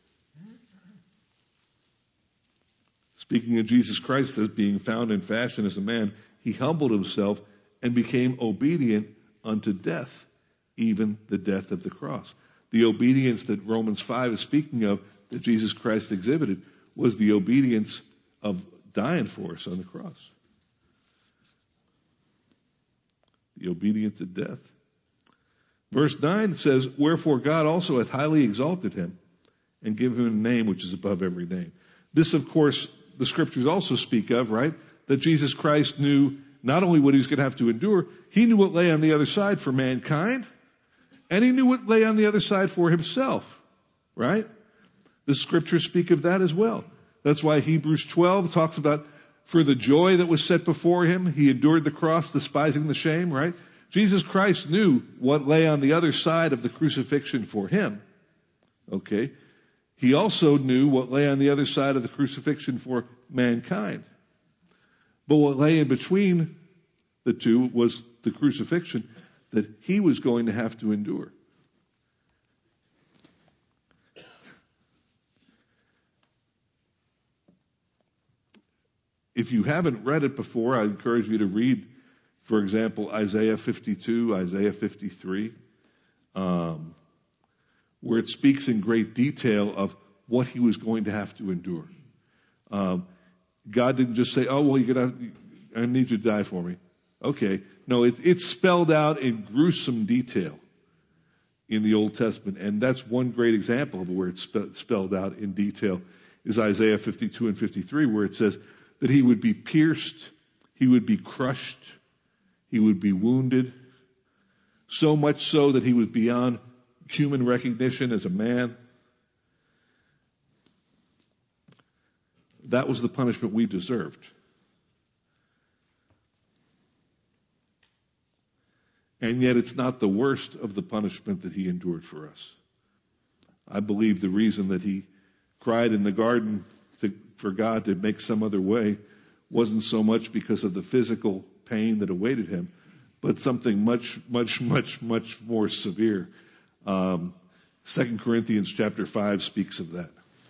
Speaking of Jesus Christ, as being found in fashion as a man, he humbled himself and became obedient unto death, even the death of the cross. The obedience that Romans five is speaking of, that Jesus Christ exhibited, was the obedience of dying for us on the cross. The obedience of death. Verse nine says, wherefore God also hath highly exalted him and given him a name which is above every name. This, of course, the scriptures also speak of, right? That Jesus Christ knew not only what he was going to have to endure, he knew what lay on the other side for mankind, and he knew what lay on the other side for himself, right? The scriptures speak of that as well. That's why Hebrews twelve talks about, for the joy that was set before him, he endured the cross, despising the shame, right? Jesus Christ knew what lay on the other side of the crucifixion for him. Okay? He also knew what lay on the other side of the crucifixion for mankind. But what lay in between the two was the crucifixion that he was going to have to endure. If you haven't read it before, I encourage you to read, for example, Isaiah fifty-two, Isaiah fifty-three, um, where it speaks in great detail of what he was going to have to endure. Um, God didn't just say, oh, well, you're gonna, I need you to die for me. Okay. No, it, it's spelled out in gruesome detail in the Old Testament. And that's one great example of where it's spe- spelled out in detail is Isaiah fifty-two and fifty-three, where it says that he would be pierced, he would be crushed, he would be wounded, so much so that he was beyond human recognition as a man. That was the punishment we deserved. And yet it's not the worst of the punishment that he endured for us. I believe the reason that he cried in the garden to, for God to make some other way wasn't so much because of the physical pain that awaited him, but something much, much, much, much more severe. Um, Second Corinthians chapter five speaks of that.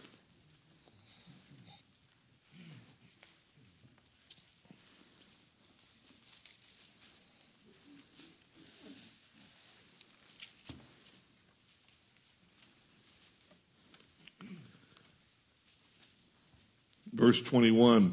Verse twenty-one.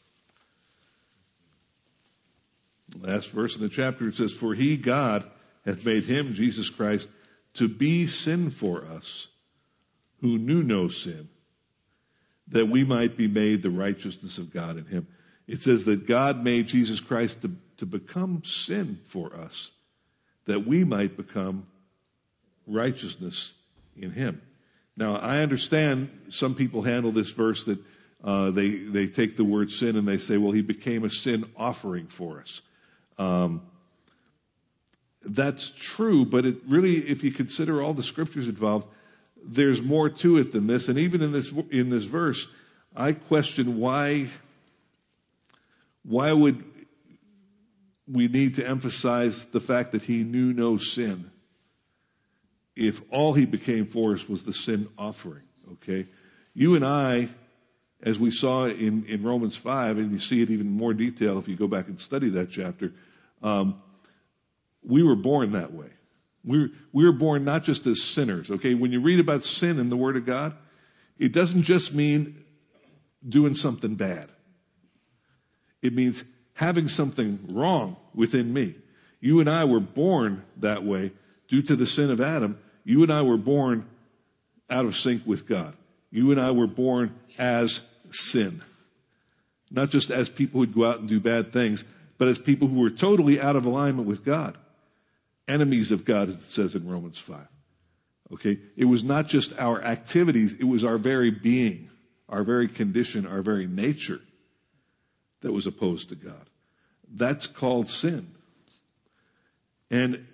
Last verse in the chapter, it says, for he, God, hath made him, Jesus Christ, to be sin for us, who knew no sin, that we might be made the righteousness of God in him. It says that God made Jesus Christ to, to become sin for us, that we might become righteousness in him. Now, I understand some people handle this verse that uh, they they take the word sin and they say, well, he became a sin offering for us. Um, that's true, but it really, if you consider all the scriptures involved, there's more to it than this. And even in this in this verse, I question why why would we need to emphasize the fact that he knew no sin if all he became for us was the sin offering, okay? You and I, as we saw in, in Romans five, and you see it even in more detail if you go back and study that chapter, um, we were born that way. We were, we were born not just as sinners, okay? When you read about sin in the Word of God, it doesn't just mean doing something bad. It means having something wrong within me. You and I were born that way due to the sin of Adam. You and I were born out of sync with God. You and I were born as sin. Not just as people who'd go out and do bad things, but as people who were totally out of alignment with God. Enemies of God, as it says in Romans five. Okay? It was not just our activities, it was our very being, our very condition, our very nature that was opposed to God. That's called sin. And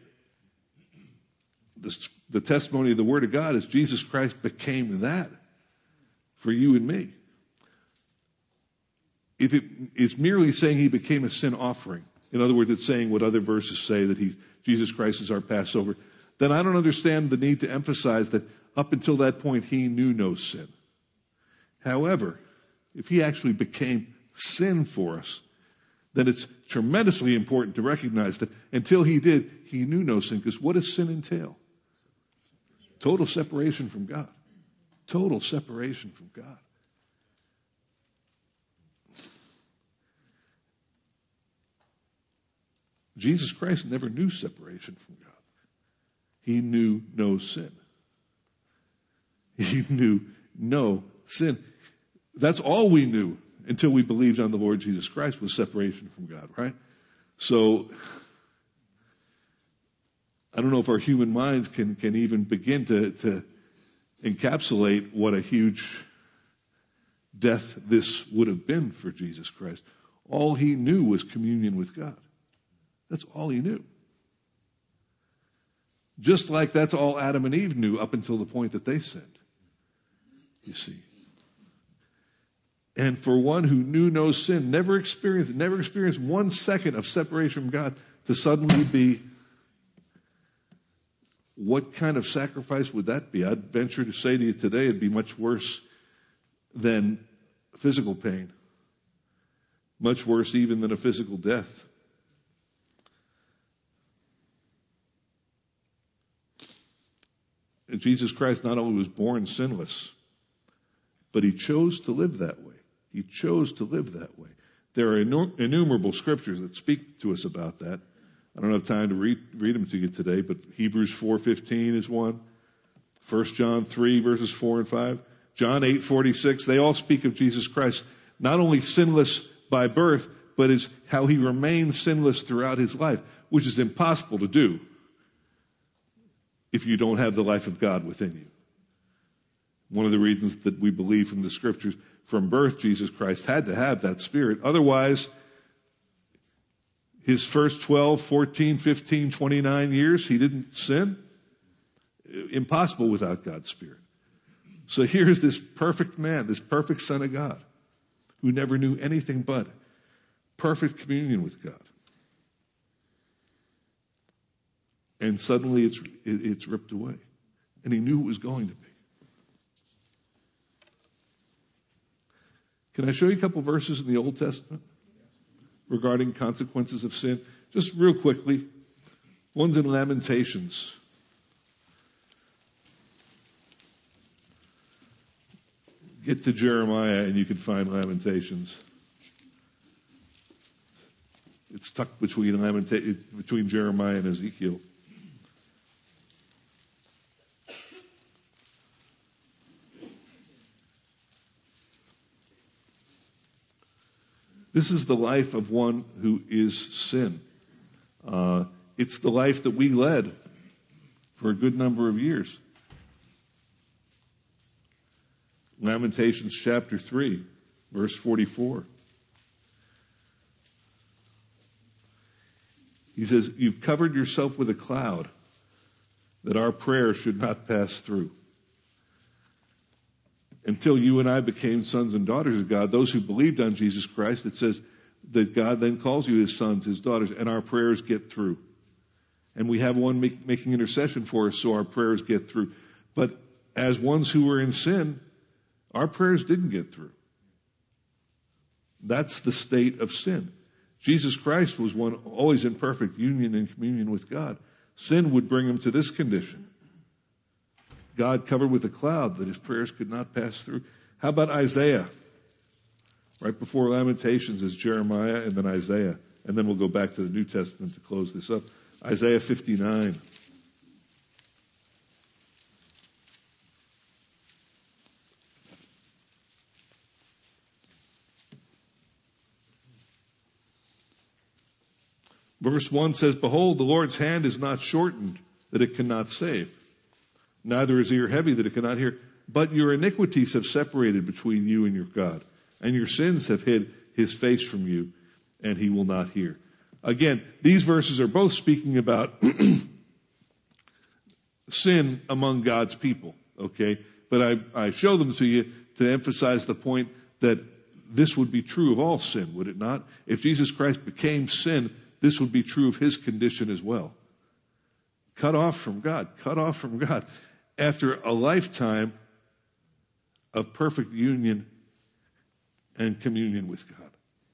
the, the testimony of the Word of God is Jesus Christ became that for you and me. If it, it's merely saying he became a sin offering, in other words, it's saying what other verses say, that he, Jesus Christ is our Passover, then I don't understand the need to emphasize that up until that point he knew no sin. However, if he actually became sin for us, then it's tremendously important to recognize that until he did, he knew no sin. Because what does sin entail? Total separation from God. Total separation from God. Jesus Christ never knew separation from God. He knew no sin. He knew no sin. That's all we knew until we believed on the Lord Jesus Christ, was separation from God, right? So, I don't know if our human minds can, can even begin to, to encapsulate what a huge death this would have been for Jesus Christ. All he knew was communion with God. That's all he knew. Just like that's all Adam and Eve knew up until the point that they sinned. You see. And for one who knew no sin, never experienced, never experienced one second of separation from God, to suddenly be, what kind of sacrifice would that be? I'd venture to say to you today it'd be much worse than physical pain. Much worse even than a physical death. And Jesus Christ not only was born sinless, but he chose to live that way. He chose to live that way. There are innumerable scriptures that speak to us about that. I don't have time to read, read them to you today, but Hebrews four fifteen is one. First John three verses four and five. John eight forty-six. They all speak of Jesus Christ, not only sinless by birth, but is how he remained sinless throughout his life, which is impossible to do if you don't have the life of God within you. One of the reasons that we believe from the scriptures, from birth, Jesus Christ had to have that Spirit. Otherwise, his first twelve, fourteen, fifteen, twenty-nine years, he didn't sin. Impossible without God's Spirit. So here's this perfect man, this perfect Son of God, who never knew anything but perfect communion with God. And suddenly it's, it's ripped away. And he knew it was going to be. Can I show you a couple verses in the Old Testament regarding consequences of sin? Just real quickly. One's in Lamentations. Get to Jeremiah and you can find Lamentations. It's tucked between Lamenta- between Jeremiah and Ezekiel. This is the life of one who is sin. Uh, it's the life that we led for a good number of years. Lamentations chapter three, verse forty-four. He says, you've covered yourself with a cloud that our prayer should not pass through. Until you and I became sons and daughters of God, those who believed on Jesus Christ, it says that God then calls you his sons, his daughters, and our prayers get through. And we have one make, making intercession for us, so our prayers get through. But as ones who were in sin, our prayers didn't get through. That's the state of sin. Jesus Christ was one always in perfect union and communion with God. Sin would bring him to this condition. God covered with a cloud that his prayers could not pass through. How about Isaiah? Right before Lamentations is Jeremiah and then Isaiah. And then we'll go back to the New Testament to close this up. Isaiah fifty-nine. Verse one says, behold, the Lord's hand is not shortened that it cannot save. Neither is ear heavy that it cannot hear. But your iniquities have separated between you and your God, and your sins have hid his face from you, and he will not hear. Again, these verses are both speaking about sin among God's people, okay? But I, I show them to you to emphasize the point that this would be true of all sin, would it not? If Jesus Christ became sin, this would be true of his condition as well. Cut off from God, cut off from God. After a lifetime of perfect union and communion with God.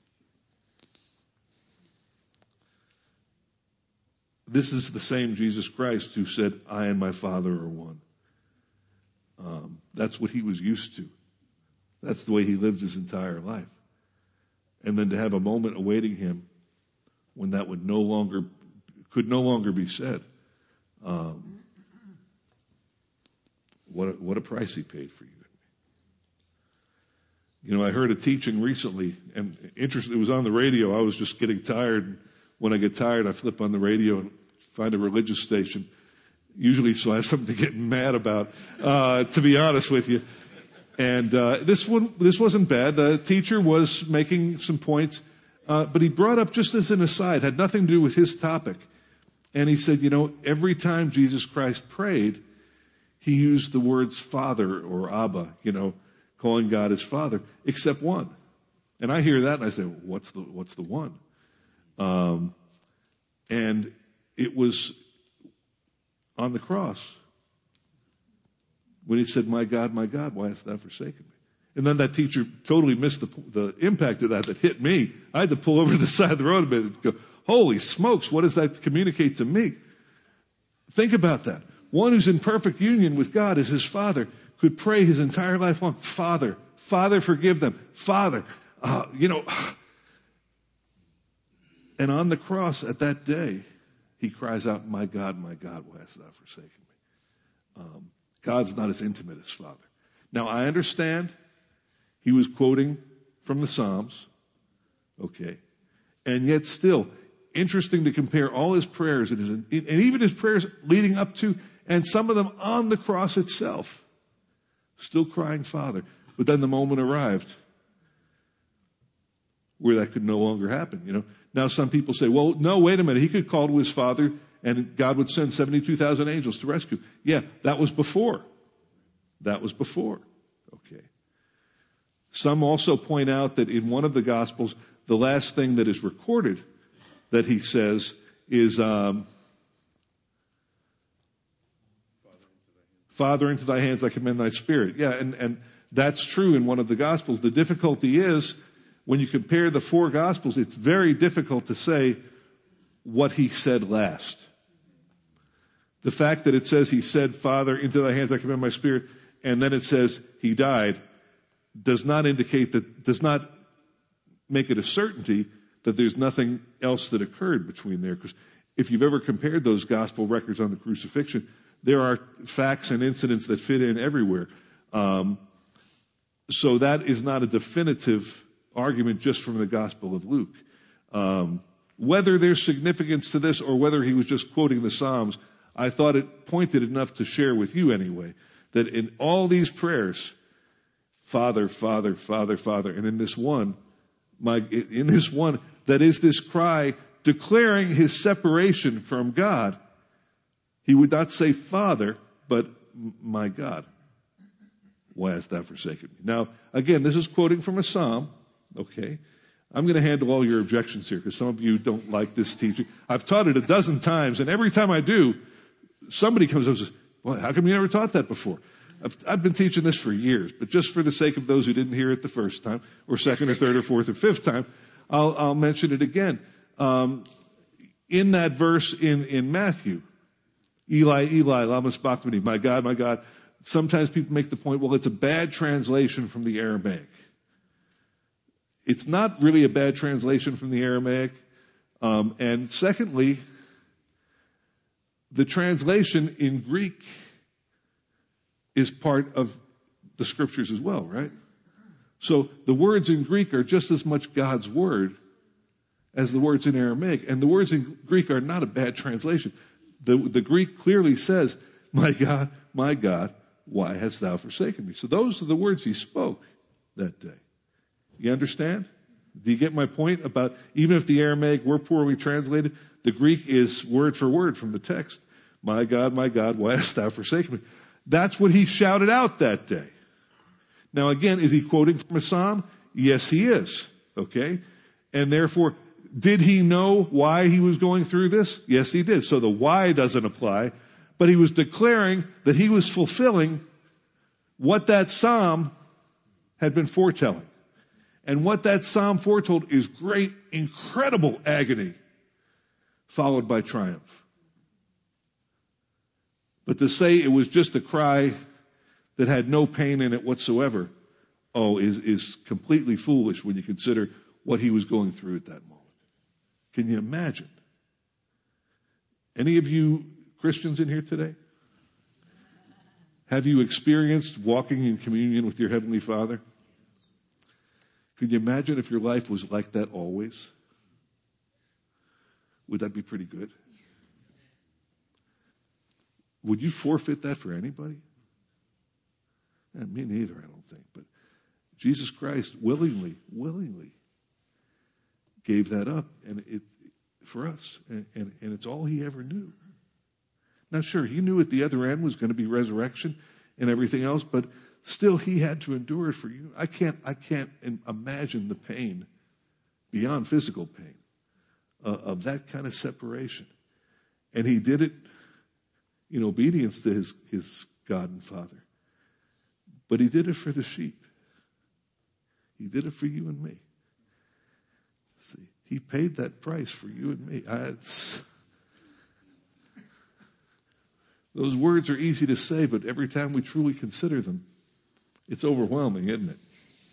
This is the same Jesus Christ who said, I and my Father are one. Um, that's what he was used to. That's the way he lived his entire life. And then to have a moment awaiting him when that would no longer, could no longer be said. Um, what a, what a price he paid for you. You know, I heard a teaching recently, and interesting, it was on the radio. I was just getting tired. When I get tired, I flip on the radio and find a religious station. Usually, so I have something to get mad about, uh, to be honest with you. And uh, this one, this wasn't bad. The teacher was making some points, uh, but he brought up just as an aside, had nothing to do with his topic. And he said, you know, every time Jesus Christ prayed, he used the words Father or Abba, you know, calling God his Father, except one. And I hear that and I say, well, what's the what's the one? Um, and it was on the cross when he said, my God, my God, why hast thou forsaken me? And then that teacher totally missed the, the impact of that that hit me. I had to pull over to the side of the road a bit and go, holy smokes, what does that communicate to me? Think about that. One who's in perfect union with God as his Father could pray his entire life long, Father, Father, forgive them. Father, uh, you know. And on the cross at that day, he cries out, my God, my God, why hast thou forsaken me? Um, God's not as intimate as Father. Now, I understand he was quoting from the Psalms, okay, and yet still, interesting to compare all his prayers and, his, and even his prayers leading up to, and some of them on the cross itself, still crying Father. But then the moment arrived where that could no longer happen, you know. Now some people say, well, no, wait a minute, he could call to his Father and God would send seventy-two thousand angels to rescue. Yeah, that was before. That was before. Okay. Some also point out that in one of the Gospels, the last thing that is recorded that he says is, um, Father, into thy hands I commend thy spirit. Yeah, and, and that's true in one of the Gospels. The difficulty is, when you compare the four Gospels, it's very difficult to say what he said last. The fact that it says he said, Father, into thy hands I commend my spirit, and then it says he died, does not indicate that, does not make it a certainty that there's nothing else that occurred between there. Because if you've ever compared those gospel records on the crucifixion, there are facts and incidents that fit in everywhere. Um, so that is not a definitive argument just from the Gospel of Luke. Um, whether there's significance to this or whether he was just quoting the Psalms, I thought it pointed enough to share with you anyway, that in all these prayers, Father, Father, Father, Father, and in this one, my, in this one, that is this cry declaring his separation from God. He would not say Father, but my God, why hast thou forsaken me? Now, again, this is quoting from a psalm, okay? I'm going to handle all your objections here because some of you don't like this teaching. I've taught it a dozen times, and every time I do, somebody comes up and says, well, how come you never taught that before? I've, I've been teaching this for years, but just for the sake of those who didn't hear it the first time, or second or third or fourth or fifth time, I'll, I'll mention it again. Um, in that verse in, in Matthew, Eli, Eli, lama sabachthani, my God, my God, sometimes people make the point, well, it's a bad translation from the Aramaic. It's not really a bad translation from the Aramaic. Um, and secondly, the translation in Greek is part of the scriptures as well, right? So the words in Greek are just as much God's word as the words in Aramaic. And the words in Greek are not a bad translation. The, the Greek clearly says, my God, my God, why hast thou forsaken me? So those are the words he spoke that day. You understand? Do you get my point about even if the Aramaic were poorly translated, the Greek is word for word from the text. My God, my God, why hast thou forsaken me? That's what he shouted out that day. Now again, is he quoting from a psalm? Yes, he is. Okay? And therefore, did he know why he was going through this? Yes, he did. So the why doesn't apply, but he was declaring that he was fulfilling what that psalm had been foretelling. And what that psalm foretold is great, incredible agony, followed by triumph. But to say it was just a cry that had no pain in it whatsoever, oh, is, is completely foolish when you consider what he was going through at that moment. Can you imagine? Any of you Christians in here today? Have you experienced walking in communion with your Heavenly Father? Could you imagine if your life was like that always? Would that be pretty good? Would you forfeit that for anybody? Yeah, me neither, I don't think. But Jesus Christ willingly, willingly gave that up, and it for us, and, and, and it's all he ever knew. Now, sure, he knew at the other end was going to be resurrection and everything else, but still, he had to endure it for you. I can't, I can't imagine the pain beyond physical pain uh, of that kind of separation. And he did it in obedience to his, his God and Father. But he did it for the sheep. He did it for you and me. See, he paid that price for you and me. I, it's, those words are easy to say, but every time we truly consider them, it's overwhelming, isn't it?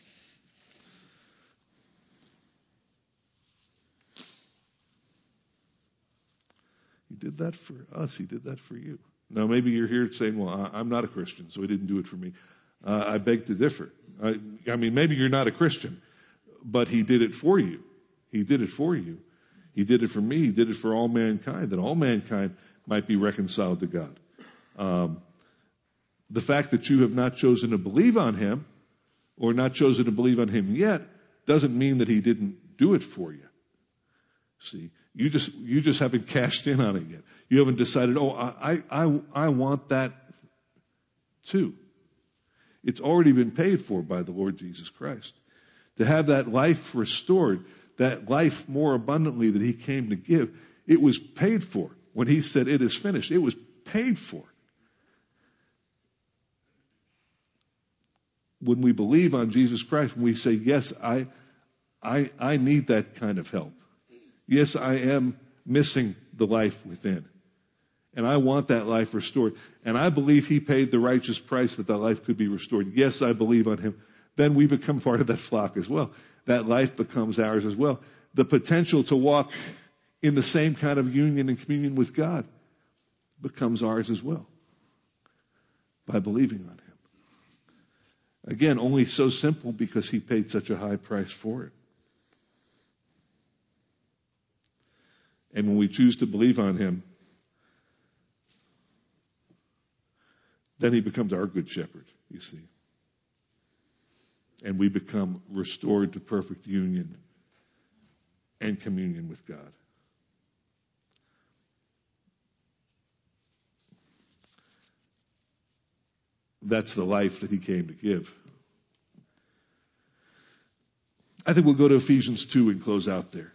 He did that for us. He did that for you. Now, maybe you're here saying, well, I'm not a Christian, so he didn't do it for me. Uh, I beg to differ. I, I mean, maybe you're not a Christian, but he did it for you. He did it for you. He did it for me. He did it for all mankind, that all mankind might be reconciled to God. Um, The fact that you have not chosen to believe on him or not chosen to believe on him yet doesn't mean that he didn't do it for you. See, you just, you just haven't cashed in on it yet. You haven't decided, oh, I, I, I want that too. It's already been paid for by the Lord Jesus Christ. To have that life restored, that life more abundantly that he came to give, it was paid for. When he said it is finished, it was paid for. When we believe on Jesus Christ, when we say, yes, I, I, I need that kind of help. Yes, I am missing the life within. And I want that life restored. And I believe he paid the righteous price that that life could be restored. Yes, I believe on him. Then we become part of that flock as well. That life becomes ours as well. The potential to walk in the same kind of union and communion with God becomes ours as well by believing on him. Again, only so simple because he paid such a high price for it. And when we choose to believe on him, then he becomes our good shepherd, you see. And we become restored to perfect union and communion with God. That's the life that he came to give. I think we'll go to Ephesians two and close out there.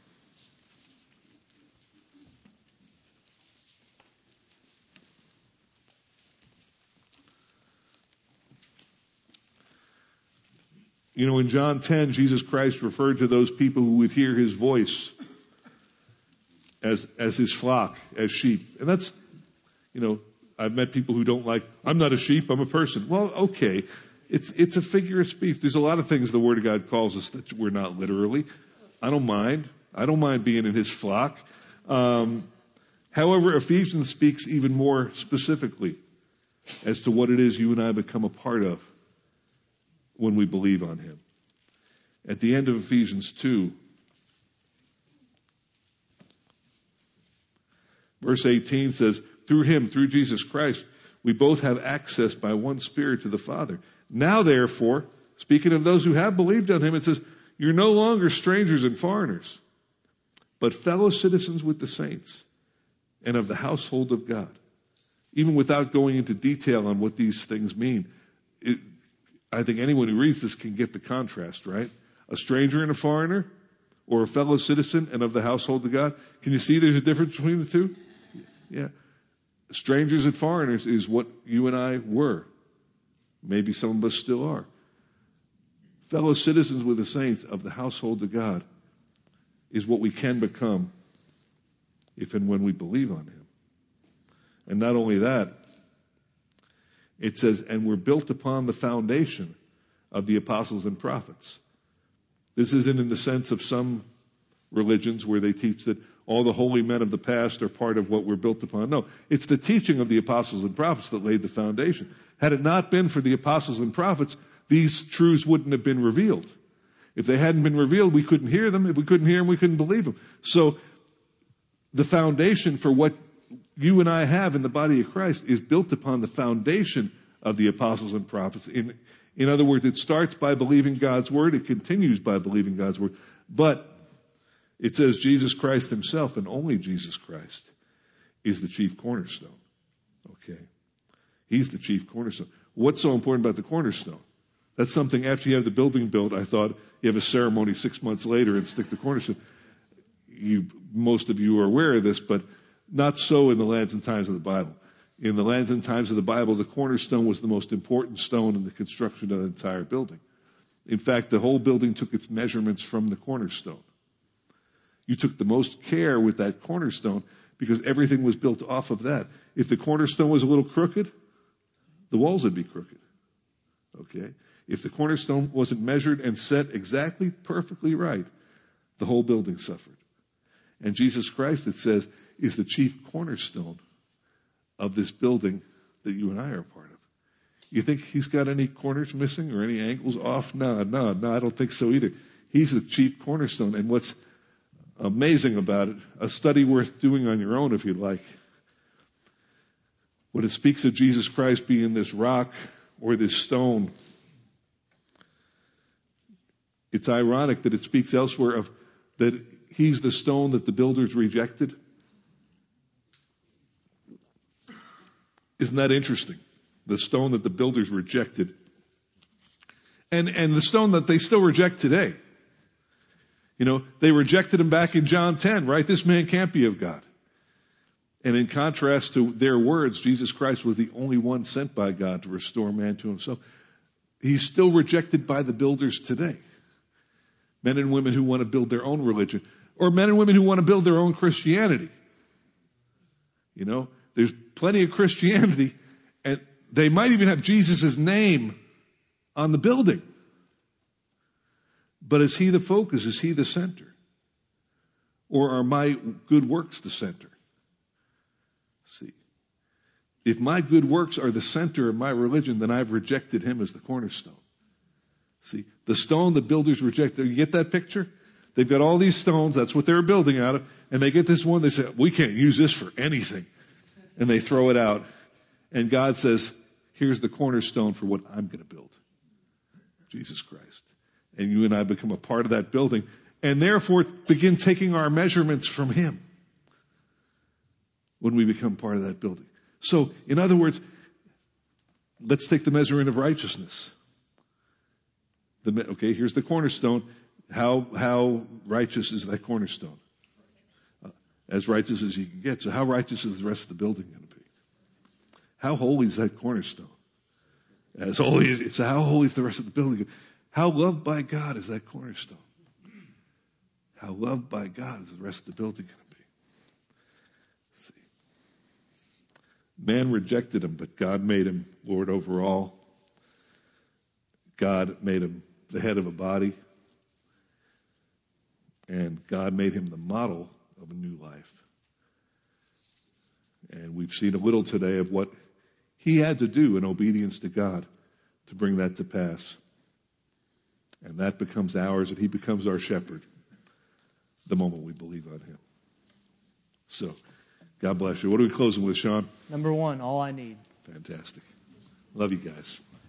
You know, in John ten, Jesus Christ referred to those people who would hear his voice as, as his flock, as sheep. And that's, you know, I've met people who don't like, I'm not a sheep, I'm a person. Well, okay. It's, it's a figure of speech. There's a lot of things the Word of God calls us that we're not literally. I don't mind. I don't mind being in his flock. Um, however, Ephesians speaks even more specifically as to what it is you and I become a part of when we believe on him. At the end of Ephesians two, verse eighteen says, through him, through Jesus Christ, we both have access by one Spirit to the Father. Now, therefore, speaking of those who have believed on him, it says, you're no longer strangers and foreigners, but fellow citizens with the saints and of the household of God. Even without going into detail on what these things mean, it, I think anyone who reads this can get the contrast, right? A stranger and a foreigner, or a fellow citizen and of the household of God. Can you see there's a difference between the two? Yeah. Strangers and foreigners is what you and I were. Maybe some of us still are. Fellow citizens with the saints of the household of God is what we can become if and when we believe on him. And not only that, it says, and we're built upon the foundation of the apostles and prophets. This isn't in the sense of some religions where they teach that all the holy men of the past are part of what we're built upon. No, it's the teaching of the apostles and prophets that laid the foundation. Had it not been for the apostles and prophets, these truths wouldn't have been revealed. If they hadn't been revealed, we couldn't hear them. If we couldn't hear them, we couldn't believe them. So the foundation for what you and I have in the body of Christ is built upon the foundation of the apostles and prophets. In, in other words, it starts by believing God's word. It continues by believing God's word. But it says Jesus Christ himself, and only Jesus Christ, is the chief cornerstone. Okay. He's the chief cornerstone. What's so important about the cornerstone? That's something after you have the building built, I thought you have a ceremony six months later and stick the cornerstone. You, most of you are aware of this, but not so in the lands and times of the Bible. In the lands and times of the Bible, the cornerstone was the most important stone in the construction of the entire building. In fact, the whole building took its measurements from the cornerstone. You took the most care with that cornerstone because everything was built off of that. If the cornerstone was a little crooked, the walls would be crooked. Okay? If the cornerstone wasn't measured and set exactly perfectly right, the whole building suffered. And Jesus Christ, it says, is the chief cornerstone of this building that you and I are a part of. You think he's got any corners missing or any angles off? No, no, no, I don't think so either. He's the chief cornerstone. And what's amazing about it, a study worth doing on your own if you'd like, when it speaks of Jesus Christ being this rock or this stone, it's ironic that it speaks elsewhere of that he's the stone that the builders rejected. Isn't that interesting? The stone that the builders rejected. And, and the stone that they still reject today. You know, they rejected him back in John ten, right? This man can't be of God. And in contrast to their words, Jesus Christ was the only one sent by God to restore man to himself. He's still rejected by the builders today. Men and women who want to build their own religion. Or men and women who want to build their own Christianity. You know, there's plenty of Christianity, and they might even have Jesus' name on the building. But is he the focus? Is he the center? Or are my good works the center? See, if my good works are the center of my religion, then I've rejected him as the cornerstone. See, the stone the builders rejected. You get that picture? They've got all these stones. That's what they're building out of. And they get this one. They say, we can't use this for anything. And they throw it out. And God says, here's the cornerstone for what I'm going to build. Jesus Christ. And you and I become a part of that building, and therefore begin taking our measurements from him when we become part of that building. So, in other words, let's take the measurement of righteousness. The, okay, here's the cornerstone. How, how righteous is that cornerstone? Uh, as righteous as you can get. So how righteous is the rest of the building going to be? How holy is that cornerstone? As holy as, it's how holy is the rest of the building? How loved by God is that cornerstone? How loved by God is the rest of the building going to be? Let's see. Man rejected him, but God made him Lord over all. God made him the head of a body. And God made him the model of a new life. And we've seen a little today of what he had to do in obedience to God to bring that to pass. And that becomes ours, and he becomes our shepherd the moment we believe on him. So, God bless you. What are we closing with, Sean? Number one, all I need. Fantastic. Love you guys.